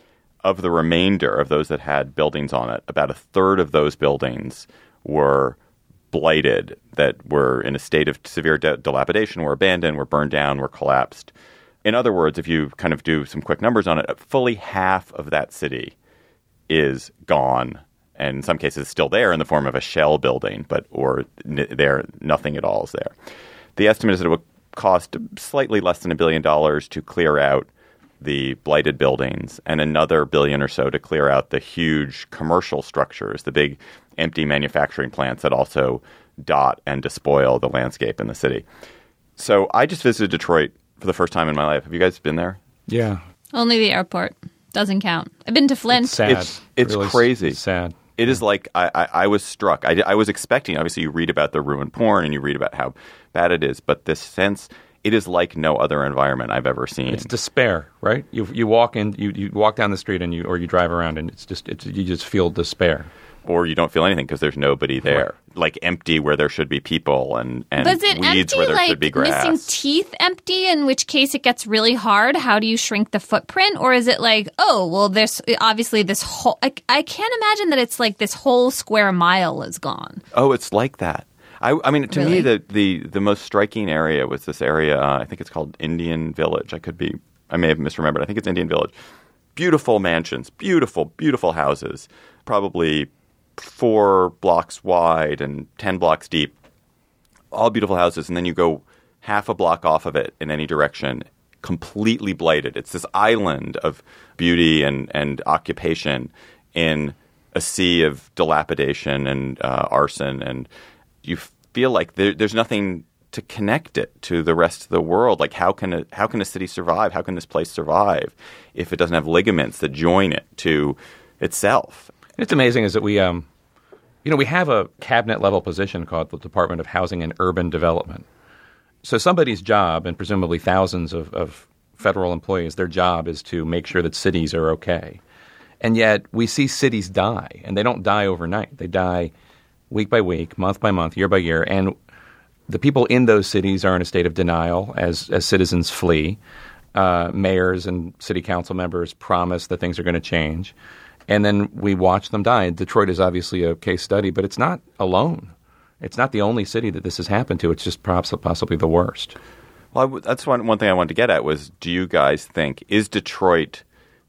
Of the remainder of those that had buildings on it, about a third of those buildings were blighted, that were in a state of severe de- dilapidation, were abandoned, were burned down, were collapsed. In other words, if you kind of do some quick numbers on it, fully half of that city is gone, and in some cases still there in the form of a shell building, but or n- there nothing at all is there. The estimate is that it would cost slightly less than a billion dollars to clear out the blighted buildings and another billion or so to clear out the huge commercial structures, the big empty manufacturing plants that also dot and despoil the landscape in the city. So I just visited Detroit for the first time in my life. Have you guys been there? Yeah. Only the airport. Doesn't count. I've been to Flint. It's sad. It's, it's really crazy. Sad. It is like I, I, I was struck. I, I was expecting, obviously, you read about the ruined porn and you read about how bad it is. But this sense, it is like no other environment I've ever seen. It's despair, right? You you walk in, you, you walk down the street, and you or you drive around, and it's just it's, you just feel despair. Or you don't feel anything because there's nobody there. Right. Like empty where there should be people, and, and Was it weeds empty, where there like should be grass. Missing teeth empty, in which case it gets really hard? How do you shrink the footprint? Or is it like, oh, well, there's obviously this whole... I, I can't imagine that it's like this whole square mile is gone. Oh, it's like that. I, I mean, to Really? me, the, the, the most striking area was this area, uh, I think it's called Indian Village. I could be... I may have misremembered. I think it's Indian Village. Beautiful mansions, beautiful, beautiful houses, probably four blocks wide and ten blocks deep, all beautiful houses. And then you go half a block off of it in any direction, completely blighted. It's this island of beauty and, and occupation in a sea of dilapidation and uh, arson. And you feel like there, there's nothing to connect it to the rest of the world. Like how can a, how can a city survive? How can this place survive if it doesn't have ligaments that join it to itself? It's amazing is that we, um, you know, we have a cabinet level position called the Department of Housing and Urban Development. So somebody's job, and presumably thousands of, of federal employees, their job is to make sure that cities are okay. And yet we see cities die, and they don't die overnight. They die week by week, month by month, year by year. And the people in those cities are in a state of denial as, as citizens flee. Uh, mayors and city council members promise that things are going to change. And then we watch them die. Detroit is obviously a case study, but it's not alone. It's not the only city that this has happened to. It's just perhaps possibly the worst. Well, I w- that's one, one thing I wanted to get at was, do you guys think, is Detroit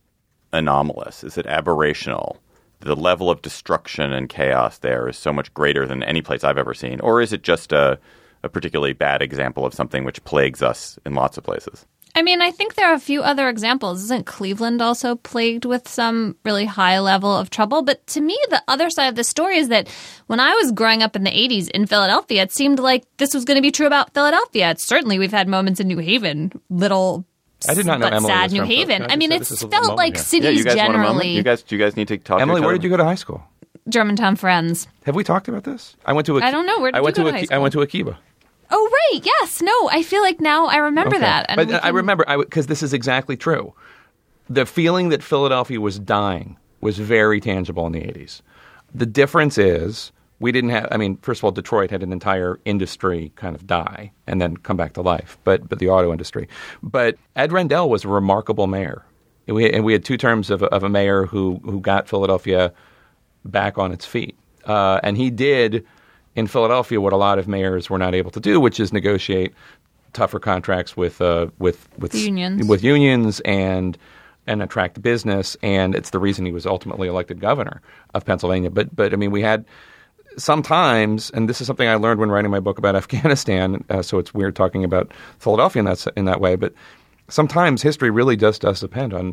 anomalous? Is it aberrational? The level of destruction and chaos there is so much greater than any place I've ever seen. Or is it just a, a particularly bad example of something which plagues us in lots of places? I mean, I think there are a few other examples. Isn't Cleveland also plagued with some really high level of trouble? But to me, the other side of the story is that when I was growing up in the eighties in Philadelphia, it seemed like this was going to be true about Philadelphia. It's, certainly, we've had moments in New Haven, little I did not know but Emily sad was New from Haven. Philly. I mean, This it's is a felt moment like here. cities yeah, you guys want a moment? generally. You guys, do you guys need to talk Emily, to each where other? did you go to high school? Germantown Friends. Have we talked about this? I went to. A, I don't know. Where did I went you go to, to high a, school? I went to Akiba. Oh, right. Yes. No, I feel like now I remember Okay. that. And but we I can- remember because this is exactly true. The feeling that Philadelphia was dying was very tangible in the eighties. The difference is we didn't have – I mean, first of all, Detroit had an entire industry kind of die and then come back to life, but but the auto industry. But Ed Rendell was a remarkable mayor. And we, and we had two terms of, of a mayor who, who got Philadelphia back on its feet. Uh, and he did – in Philadelphia, what a lot of mayors were not able to do, which is negotiate tougher contracts with uh, with with The unions. with unions and and attract business, and it's the reason he was ultimately elected governor of Pennsylvania. But but I mean, we had sometimes, and this is something I learned when writing my book about Afghanistan. Uh, so it's weird talking about Philadelphia in that in that way, but sometimes history really just does depend on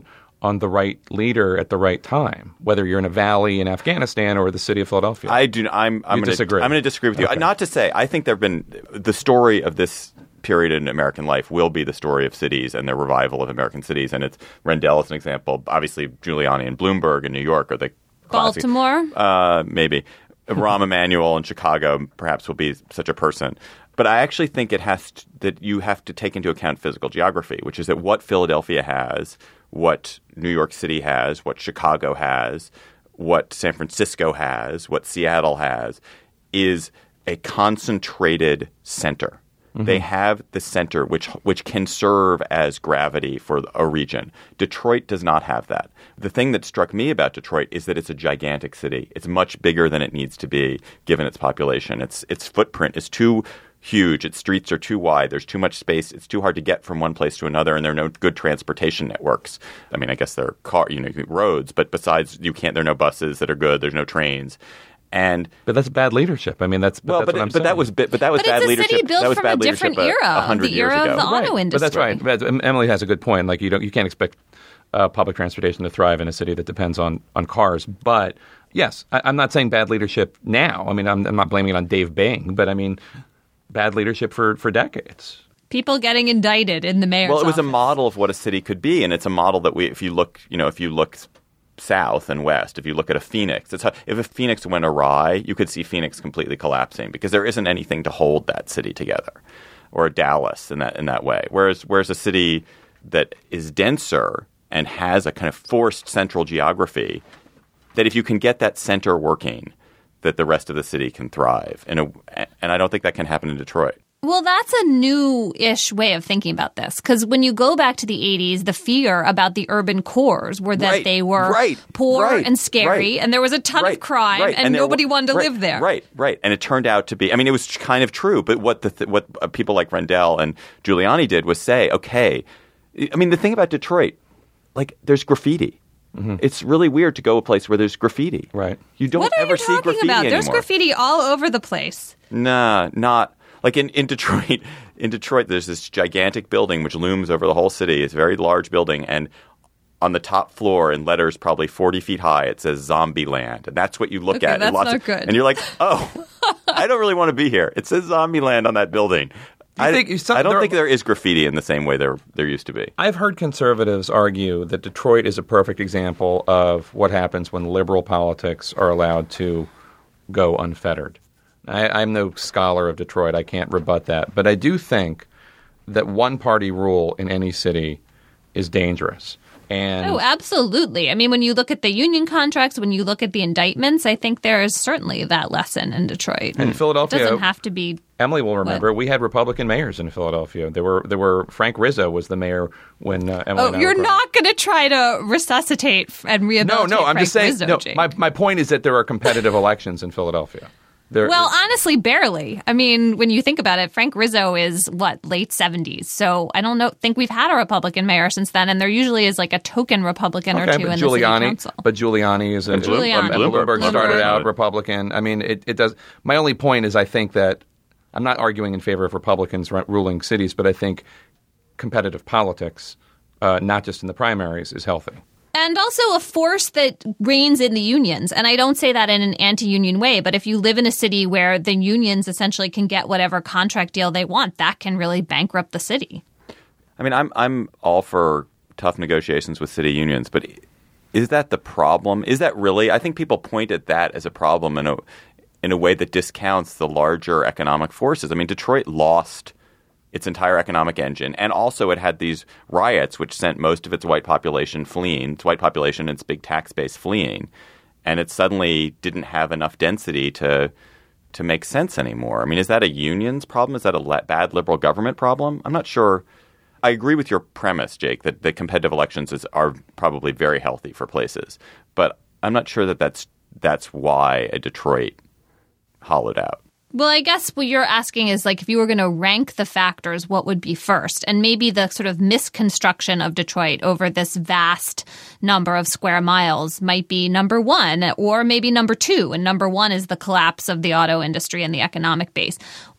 on the right leader at the right time, whether you're in a valley in Afghanistan or the city of Philadelphia. I do. I'm. I'm you gonna, disagree. I'm going to disagree with you. Okay. Not to say. I think there have been the story of this period in American life will be the story of cities and the revival of American cities. And it's Rendell is an example. Obviously, Giuliani and Bloomberg in New York are the classic, Baltimore, uh, maybe Rahm Emanuel in Chicago perhaps will be such a person. But I actually think it has to, that you have to take into account physical geography, which is that what Philadelphia has, what New York City has, what Chicago has, what San Francisco has, what Seattle has, is a concentrated center. Mm-hmm. They have the center which which can serve as gravity for a region. Detroit does not have that. The thing that struck me about Detroit is that it's a gigantic city. It's much bigger than it needs to be given its population. Its its footprint is too huge. Its streets are too wide. There's too much space. It's too hard to get from one place to another, and there are no good transportation networks. I mean, I guess there are car, you know, roads, but besides, you can't. There are no buses that are good. There's no trains. And but that's bad leadership. I mean, that's but well, that's but, what I'm but saying. that was but that was but bad it's a leadership. city built that was from bad a different leadership era, a hundred the years era ago. of the auto right. industry. But that's right. But Emily has a good point. Like you don't, you can't expect uh, public transportation to thrive in a city that depends on on cars. But yes, I, I'm not saying bad leadership now. I mean, I'm, I'm not blaming it on Dave Bing, but I mean, bad leadership for for decades. People getting indicted in the mayor's Well, it was office. a model of what a city could be, and it's a model that we, if you look, you know, if you look south and west, if you look at a Phoenix, it's how, if a Phoenix went awry, you could see Phoenix completely collapsing because there isn't anything to hold that city together, or a Dallas in that in that way. Whereas whereas a city that is denser and has a kind of forced central geography, that if you can get that center working, that the rest of the city can thrive. And a, and I don't think that can happen in Detroit. Well, that's a new-ish way of thinking about this. Because when you go back to the eighties, the fear about the urban cores were that right, they were right, poor right, and scary, right, and there was a ton right, of crime, right. and, and nobody there, wanted to right, live there. Right, right. And it turned out to be – I mean, it was kind of true. But what the th- what uh, people like Rendell and Giuliani did was say, okay – I mean, the thing about Detroit, like there's graffiti. Mm-hmm. It's really weird to go a place where there's graffiti. Right. You don't what are ever you see talking graffiti about? anymore. There's graffiti all over the place. Nah, not – like in, in Detroit, in Detroit, there's this gigantic building which looms over the whole city. It's a very large building, and on the top floor, in letters probably forty feet high, it says "Zombie Land," and that's what you look okay, at. That's and lots not of, good. And you're like, "Oh, I don't really want to be here." It says "Zombie Land" on that building. I, think some, I don't there, think there is graffiti in the same way there there used to be. I've heard conservatives argue that Detroit is a perfect example of what happens when liberal politics are allowed to go unfettered. I, I'm no scholar of Detroit. I can't rebut that. But I do think that one-party rule in any city is dangerous. And oh, absolutely. I mean, when you look at the union contracts, when you look at the indictments, I think there is certainly that lesson in Detroit. In Philadelphia, it doesn't have to be. Emily will remember. What? We had Republican mayors in Philadelphia. There were there were Frank Rizzo was the mayor when uh, Emily. Oh, and I you're were not going to try to resuscitate and rehabilitate. No, no. I'm Frank just saying. Rizzo, no, Jake. my my point is that there are competitive elections in Philadelphia. There, Well, honestly, barely. I mean, when you think about it, Frank Rizzo is, what, late seventies. So I don't know, think we've had a Republican mayor since then, and there usually is like a token Republican okay, or two but in Giuliani, the city council. But Giuliani is a, And Giuliani. and Bloomberg Bloomberg. started Bloomberg. out Republican. I mean, it, it does. My only point is I think that I'm not arguing in favor of Republicans r- ruling cities, but I think competitive politics, uh, not just in the primaries, is healthy. And also a force that reigns in the unions. And I don't say that in an anti-union way, but if you live in a city where the unions essentially can get whatever contract deal they want, that can really bankrupt the city. I mean, I'm I'm all for tough negotiations with city unions, but is that the problem? Is that really? I think people point at that as a problem in a in a way that discounts the larger economic forces. I mean, Detroit lost its entire economic engine, and also it had these riots which sent most of its white population fleeing, its white population and its big tax base fleeing, and it suddenly didn't have enough density to to make sense anymore. I mean, is that a union's problem? Is that a le- bad liberal government problem? I'm not sure. I agree with your premise, Jake, that the competitive elections is, are probably very healthy for places, but I'm not sure that that's that's why a Detroit hollowed out. Well, I guess what you're asking is, like, if you were going to rank the factors, what would be first? And maybe the sort of misconstruction of Detroit over this vast number of square miles might be number one, or maybe number two. And number one is the collapse of the auto industry and the economic base.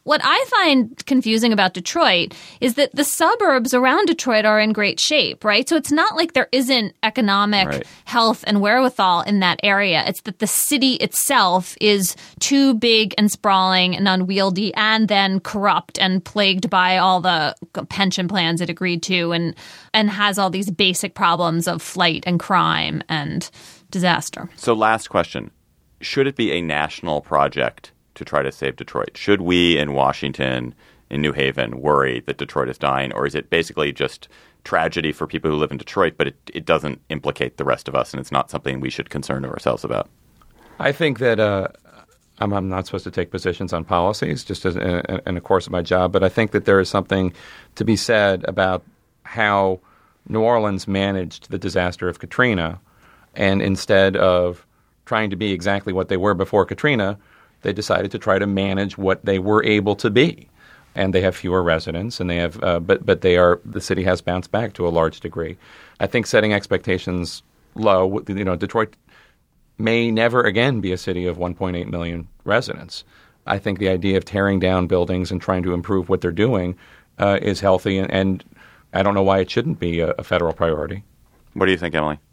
what I find confusing about Detroit is that the suburbs around Detroit are in great shape, right? So it's not like there isn't economic Right. health and wherewithal in that area. It's that the city itself is too big and sprawling and unwieldy and then corrupt and plagued by all the pension plans it agreed to and and has all these basic problems of flight and crime and disaster. So last question. Should it be a national project to try to save Detroit? Should we in Washington, in New Haven, worry that Detroit is dying? Or is it basically just tragedy for people who live in Detroit, but it, it doesn't implicate the rest of us and it's not something we should concern ourselves about? I think that uh, I'm, I'm not supposed to take positions on policies just as in, in the course of my job, but I think that there is something to be said about how New Orleans managed the disaster of Katrina. And instead of trying to be exactly what they were before Katrina, they decided to try to manage what they were able to be. And they have fewer residents, and they have, uh, but but they are the city has bounced back to a large degree. I think setting expectations low, you know, Detroit may never again be a city of one point eight million residents. I think the idea of tearing down buildings and trying to improve what they're doing uh, is healthy, and, and I don't know why it shouldn't be a, a federal priority. What do you think, Emily?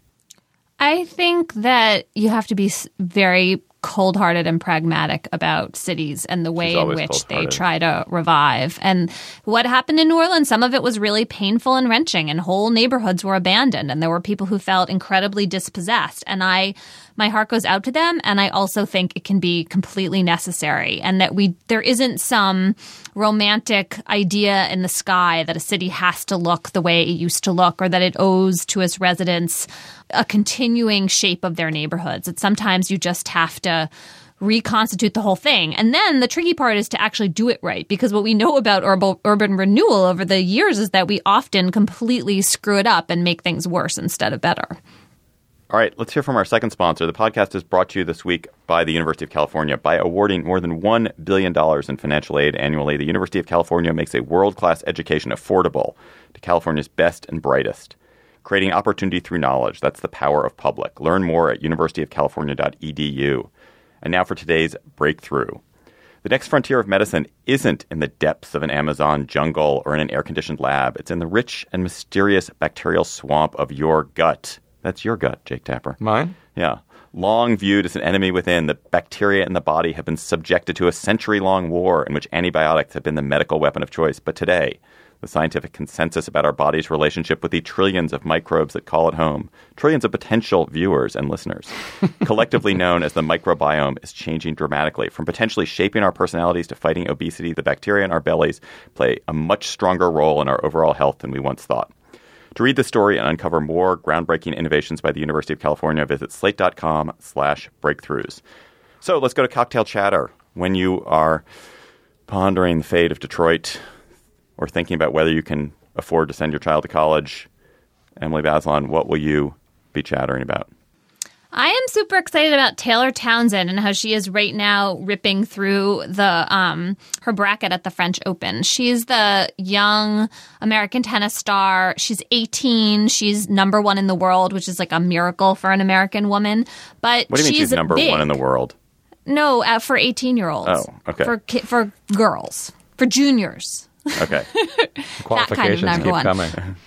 I think that you have to be s- very cold-hearted and pragmatic about cities and the way She's in always which they cold-hearted. try to revive. And what happened in New Orleans, some of it was really painful and wrenching, and whole neighborhoods were abandoned, and there were people who felt incredibly dispossessed. And I, my heart goes out to them, and I also think it can be completely necessary, and that we there isn't some romantic idea in the sky that a city has to look the way it used to look, or that it owes to its residents a continuing shape of their neighborhoods. That sometimes you just have to reconstitute the whole thing. And then the tricky part is to actually do it right, because what we know about urban, urban renewal over the years is that we often completely screw it up and make things worse instead of better. All right, let's hear from our second sponsor. The podcast is brought to you this week by the University of California. By awarding more than one billion dollars in financial aid annually, the University of California makes a world-class education affordable to California's best and brightest. Creating opportunity through knowledge. That's the power of public. Learn more at university of california dot e d u. And now for today's breakthrough. The next frontier of medicine isn't in the depths of an Amazon jungle or in an air-conditioned lab. It's in the rich and mysterious bacterial swamp of your gut. That's your gut, Jake Tapper. Mine? Yeah. Long viewed as an enemy within, the bacteria in the body have been subjected to a century-long war in which antibiotics have been the medical weapon of choice. But today, the scientific consensus about our body's relationship with the trillions of microbes that call it home, trillions of potential viewers and listeners, collectively known as the microbiome, is changing dramatically. From potentially shaping our personalities to fighting obesity, the bacteria in our bellies play a much stronger role in our overall health than we once thought. To read the story and uncover more groundbreaking innovations by the University of California, visit slate.com slash breakthroughs. So let's go to cocktail chatter. When you are pondering the fate of Detroit or thinking about whether you can afford to send your child to college, Emily Bazelon, what will you be chattering about? I am super excited about Taylor Townsend and how she is right now ripping through the um, her bracket at the French Open. She's the young American tennis star. She's eighteen. She's number one in the world, which is like a miracle for an American woman. But What do you mean she's she's number big. one in the world? No, uh, for eighteen-year-olds. Oh, okay. For ki- for girls, for juniors. Okay. Qualifications number keep one. coming.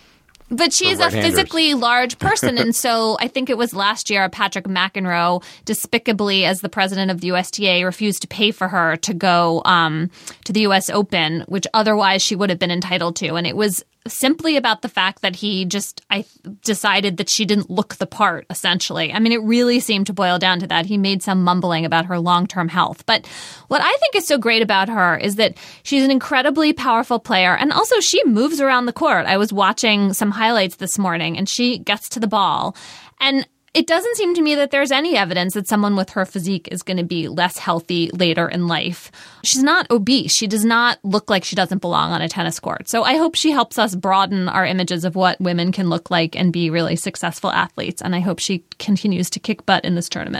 But she's a right-handers. physically large person. And so I think it was last year Patrick McEnroe, despicably as the president of the U S T A, refused to pay for her to go um, to the U S Open, which otherwise she would have been entitled to. And it was simply about the fact that he just I decided that she didn't look the part, essentially. I mean, it really seemed to boil down to that. He made some mumbling about her long-term health. But what I think is so great about her is that she's an incredibly powerful player. And also she moves around the court. I was watching some highlights this morning, and she gets to the ball. And it doesn't seem to me that there's any evidence that someone with her physique is going to be less healthy later in life. She's not obese. She does not look like she doesn't belong on a tennis court. So I hope she helps us broaden our images of what women can look like and be really successful athletes. And I hope she continues to kick butt in this tournament.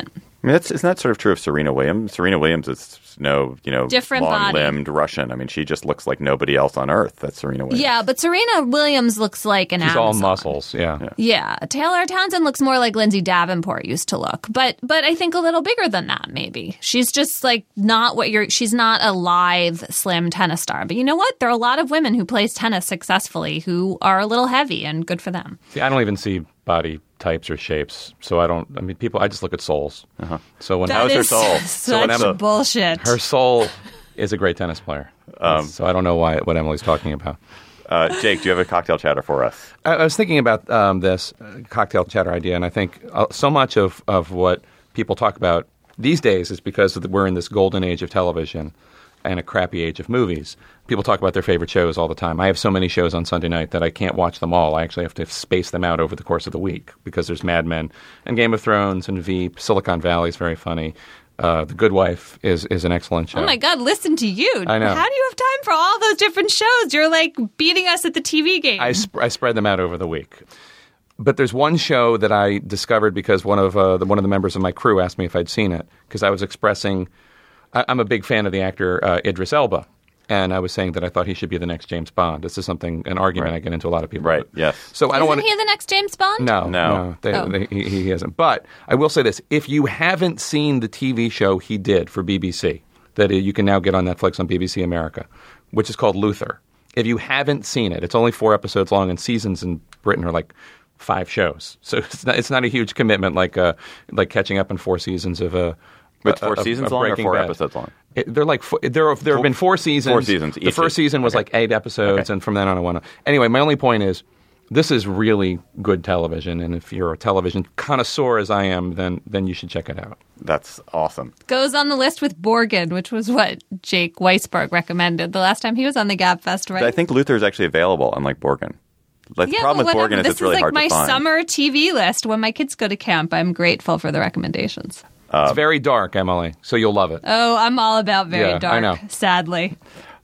I mean, that's, isn't that sort of true of Serena Williams? Serena Williams is no, you know, Different body. long-limbed Russian. I mean, she just looks like nobody else on earth. That's Serena Williams. Yeah, but Serena Williams looks like an She's Amazon. all muscles, yeah. Yeah. Yeah, Taylor Townsend looks more like Lindsay Davenport used to look, but but I think a little bigger than that. Maybe she's just like not what you're. She's not a lithe, slim tennis star. But you know what? There are a lot of women who plays tennis successfully who are a little heavy, and good for them. See, I don't even see body types or shapes, so I don't. I mean, people. I just look at souls. Uh-huh. So when That How's her is soul? such So when Emma- bullshit. her soul is a great tennis player, um, so I don't know why what Emily's talking about. Uh, Jake, do you have a cocktail chatter for us? I, I was thinking about um, this uh, cocktail chatter idea, and I think uh, so much of, of what people talk about these days is because of the, we're in this golden age of television and a crappy age of movies. People talk about their favorite shows all the time. I have so many shows on Sunday night that I can't watch them all. I actually have to space them out over the course of the week because there's Mad Men and Game of Thrones and Veep. Silicon Valley is very funny. Uh, The Good Wife is, is an excellent show. Oh my God, listen to you. I know. How do you have time for all those different shows? You're like beating us at the T V game. I, sp- I spread them out over the week. But there's one show that I discovered because one of uh, the, one of the members of my crew asked me if I'd seen it because I was expressing I, I'm a big fan of the actor uh, Idris Elba, and I was saying that I thought he should be the next James Bond. This is something an argument Right. I get into a lot of people. Right, But- yes. So I Isn't don't want he the next James Bond? No, No. no, they, Oh. they, he, he isn't. But I will say this: if you haven't seen the T V show he did for B B C, that you can now get on Netflix on B B C America, which is called Luther. If you haven't seen it, it's only four episodes long, and seasons in Britain are like five shows. So it's not it's not a huge commitment like uh, like catching up on four seasons of a. It's four of- seasons of long or Breaking four Bad. episodes long? It, they're like fo- there. Have, there have been four seasons. Four seasons The each. first season was Okay. like eight episodes, Okay. and from then on, I went on. Anyway, my only point is, this is really good television, and if you're a television connoisseur as I am, then then you should check it out. That's awesome. Goes on the list with Borgen, which was what Jake Weisberg recommended the last time he was on the Gab Fest, right? I think Luther is actually available, unlike Borgen. Like, yeah, the problem well, with whatever. Borgen is this it's really is like hard my to find. summer T V list. When my kids go to camp, I'm grateful for the recommendations. Uh, it's very dark, Emily, so you'll love it. Oh, I'm all about very Yeah, I dark, know. sadly.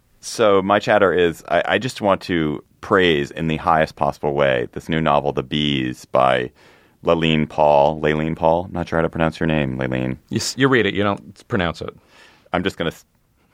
So my chatter is I, I just want to praise in the highest possible way this new novel, The Bees, by Laline Paul. Laline Paul? Not sure how to pronounce your name, Laline. You, s- you read it, you don't pronounce it. I'm just going to...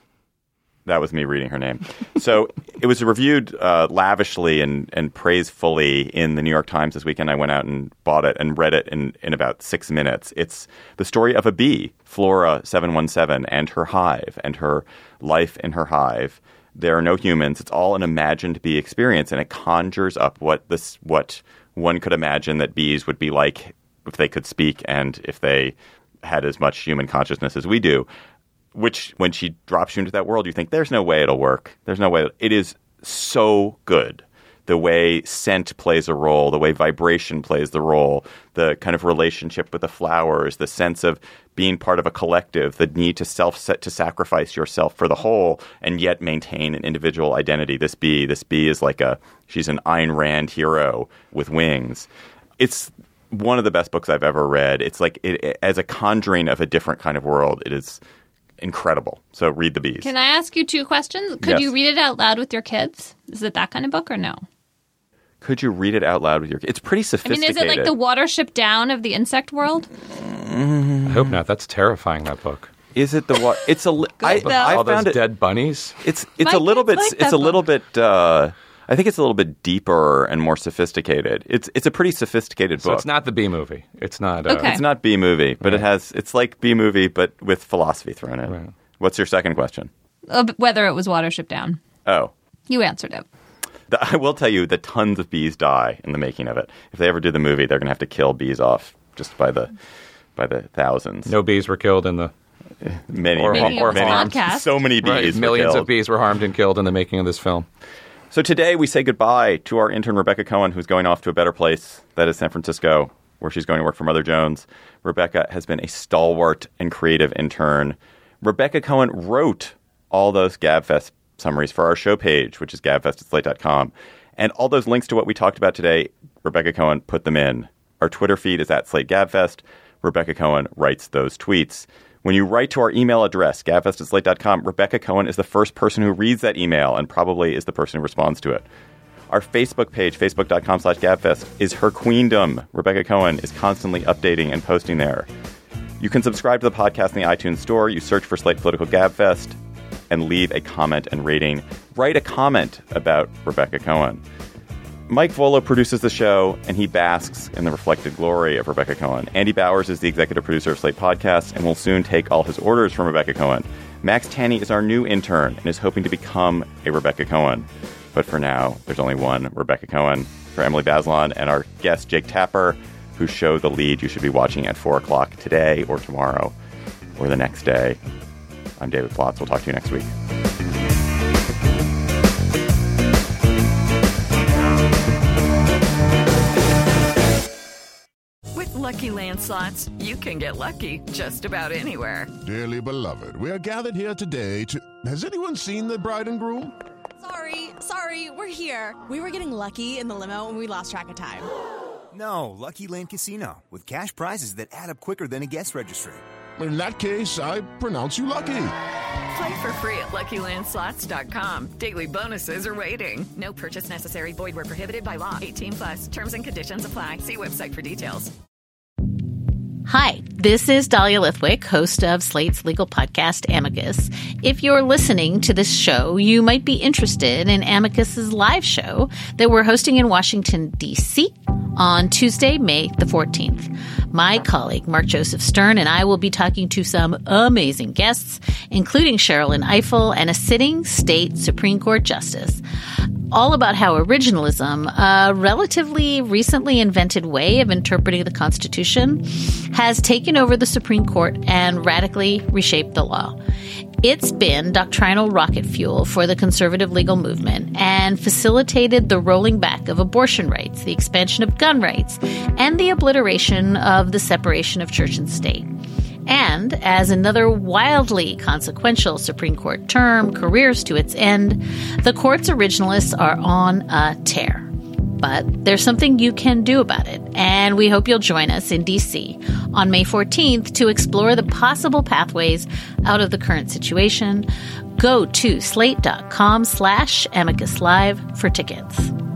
That was me reading her name. So it was reviewed uh, lavishly and, and praisefully in the New York Times this weekend. I went out and bought it and read it in, in about six minutes. It's the story of a bee, Flora seven one seven, and her hive and her life in her hive. There are no humans. It's all an imagined bee experience, and it conjures up what this what one could imagine that bees would be like if they could speak and if they had as much human consciousness as we do. Which, when she drops you into that world, you think, there's no way it'll work. There's no way. It is so good. The way scent plays a role, the way vibration plays the role, the kind of relationship with the flowers, the sense of being part of a collective, the need to self set to sacrifice yourself for the whole and yet maintain an individual identity. This bee, this bee is like a, she's an Ayn Rand hero with wings. It's one of the best books I've ever read. It's like, it, it, as a conjuring of a different kind of world, it is incredible. So read The Bees. Can I ask you two questions? Could Yes. you read it out loud with your kids? Is it that kind of book or no? Could you read it out loud with your kids? It's pretty I sophisticated. mean, is it like the Watership Down of the insect world? I hope not. That's terrifying, that book. Is it the what? It's a. li- I, though. I All those found it. dead bunnies. It's it's My a little bit. kids like it's that a little book. bit. Uh, I think it's a little bit deeper and more sophisticated. It's it's a pretty sophisticated So book. it's not the B movie. It's not. Uh, Okay. It's not B movie, but it Right. has. It's like B movie, but with philosophy thrown in. Right. What's your second question? Uh, b- Whether it was Watership Down. Oh. You answered it. The, I will tell you that tons of bees die in the making of it. If they ever do the movie, they're going to have to kill bees off just by the by the thousands. No bees were killed in the. many, or- many, or many, harmed. podcast. so many bees. Right. were Millions killed. of bees were harmed and killed in the making of this film. So today we say goodbye to our intern Rebecca Cohen, who's going off to a better place, that is San Francisco, where she's going to work for Mother Jones. Rebecca has been a stalwart and creative intern. Rebecca Cohen wrote all those GabFest summaries for our show page, which is gabfest at slate dot com. And all those links to what we talked about today, Rebecca Cohen put them in. Our Twitter feed is at Slate Gabfest. Rebecca Cohen writes those tweets. When you write to our email address, gabfest at slate dot com, Rebecca Cohen is the first person who reads that email and probably is the person who responds to it. Our Facebook page, facebook dot com slash gabfest, is her queendom. Rebecca Cohen is constantly updating and posting there. You can subscribe to the podcast in the iTunes store. You search for Slate Political Gabfest and leave a comment and rating. Write a comment about Rebecca Cohen. Mike Volo produces the show, and he basks in the reflected glory of Rebecca Cohen. Andy Bowers is the executive producer of Slate Podcasts and will soon take all his orders from Rebecca Cohen. Max Tanney is our new intern and is hoping to become a Rebecca Cohen. But for now, there's only one Rebecca Cohen. For Emily Bazelon and our guest, Jake Tapper, whose show The Lead you should be watching at four o'clock today or tomorrow or the next day. I'm David Plotz. We'll talk to you next week. Lucky Land Slots, you can get lucky just about anywhere. Dearly beloved, we are gathered here today to... Has anyone seen the bride and groom? Sorry, sorry, we're here. We were getting lucky in the limo and we lost track of time. No, Lucky Land Casino, with cash prizes that add up quicker than a guest registry. In that case, I pronounce you lucky. Play for free at Lucky Land Slots dot com. Daily bonuses are waiting. No purchase necessary. Void where prohibited by law. eighteen plus. Terms and conditions apply. See website for details. Hi, this is Dahlia Lithwick, host of Slate's legal podcast, Amicus. If you're listening to this show, you might be interested in Amicus's live show that we're hosting in Washington, D C on Tuesday, May the fourteenth. My colleague, Mark Joseph Stern, and I will be talking to some amazing guests, including Sherrilyn Ifill and a sitting state Supreme Court justice, all about how originalism, a relatively recently invented way of interpreting the Constitution, has taken over the Supreme Court and radically reshaped the law. It's been doctrinal rocket fuel for the conservative legal movement and facilitated the rolling back of abortion rights, the expansion of gun rights, and the obliteration of the separation of church and state. And as another wildly consequential Supreme Court term careers to its end, the court's originalists are on a tear. But there's something you can do about it, and we hope you'll join us in D C on May fourteenth to explore the possible pathways out of the current situation. Go to slate.com slash amicus live for tickets.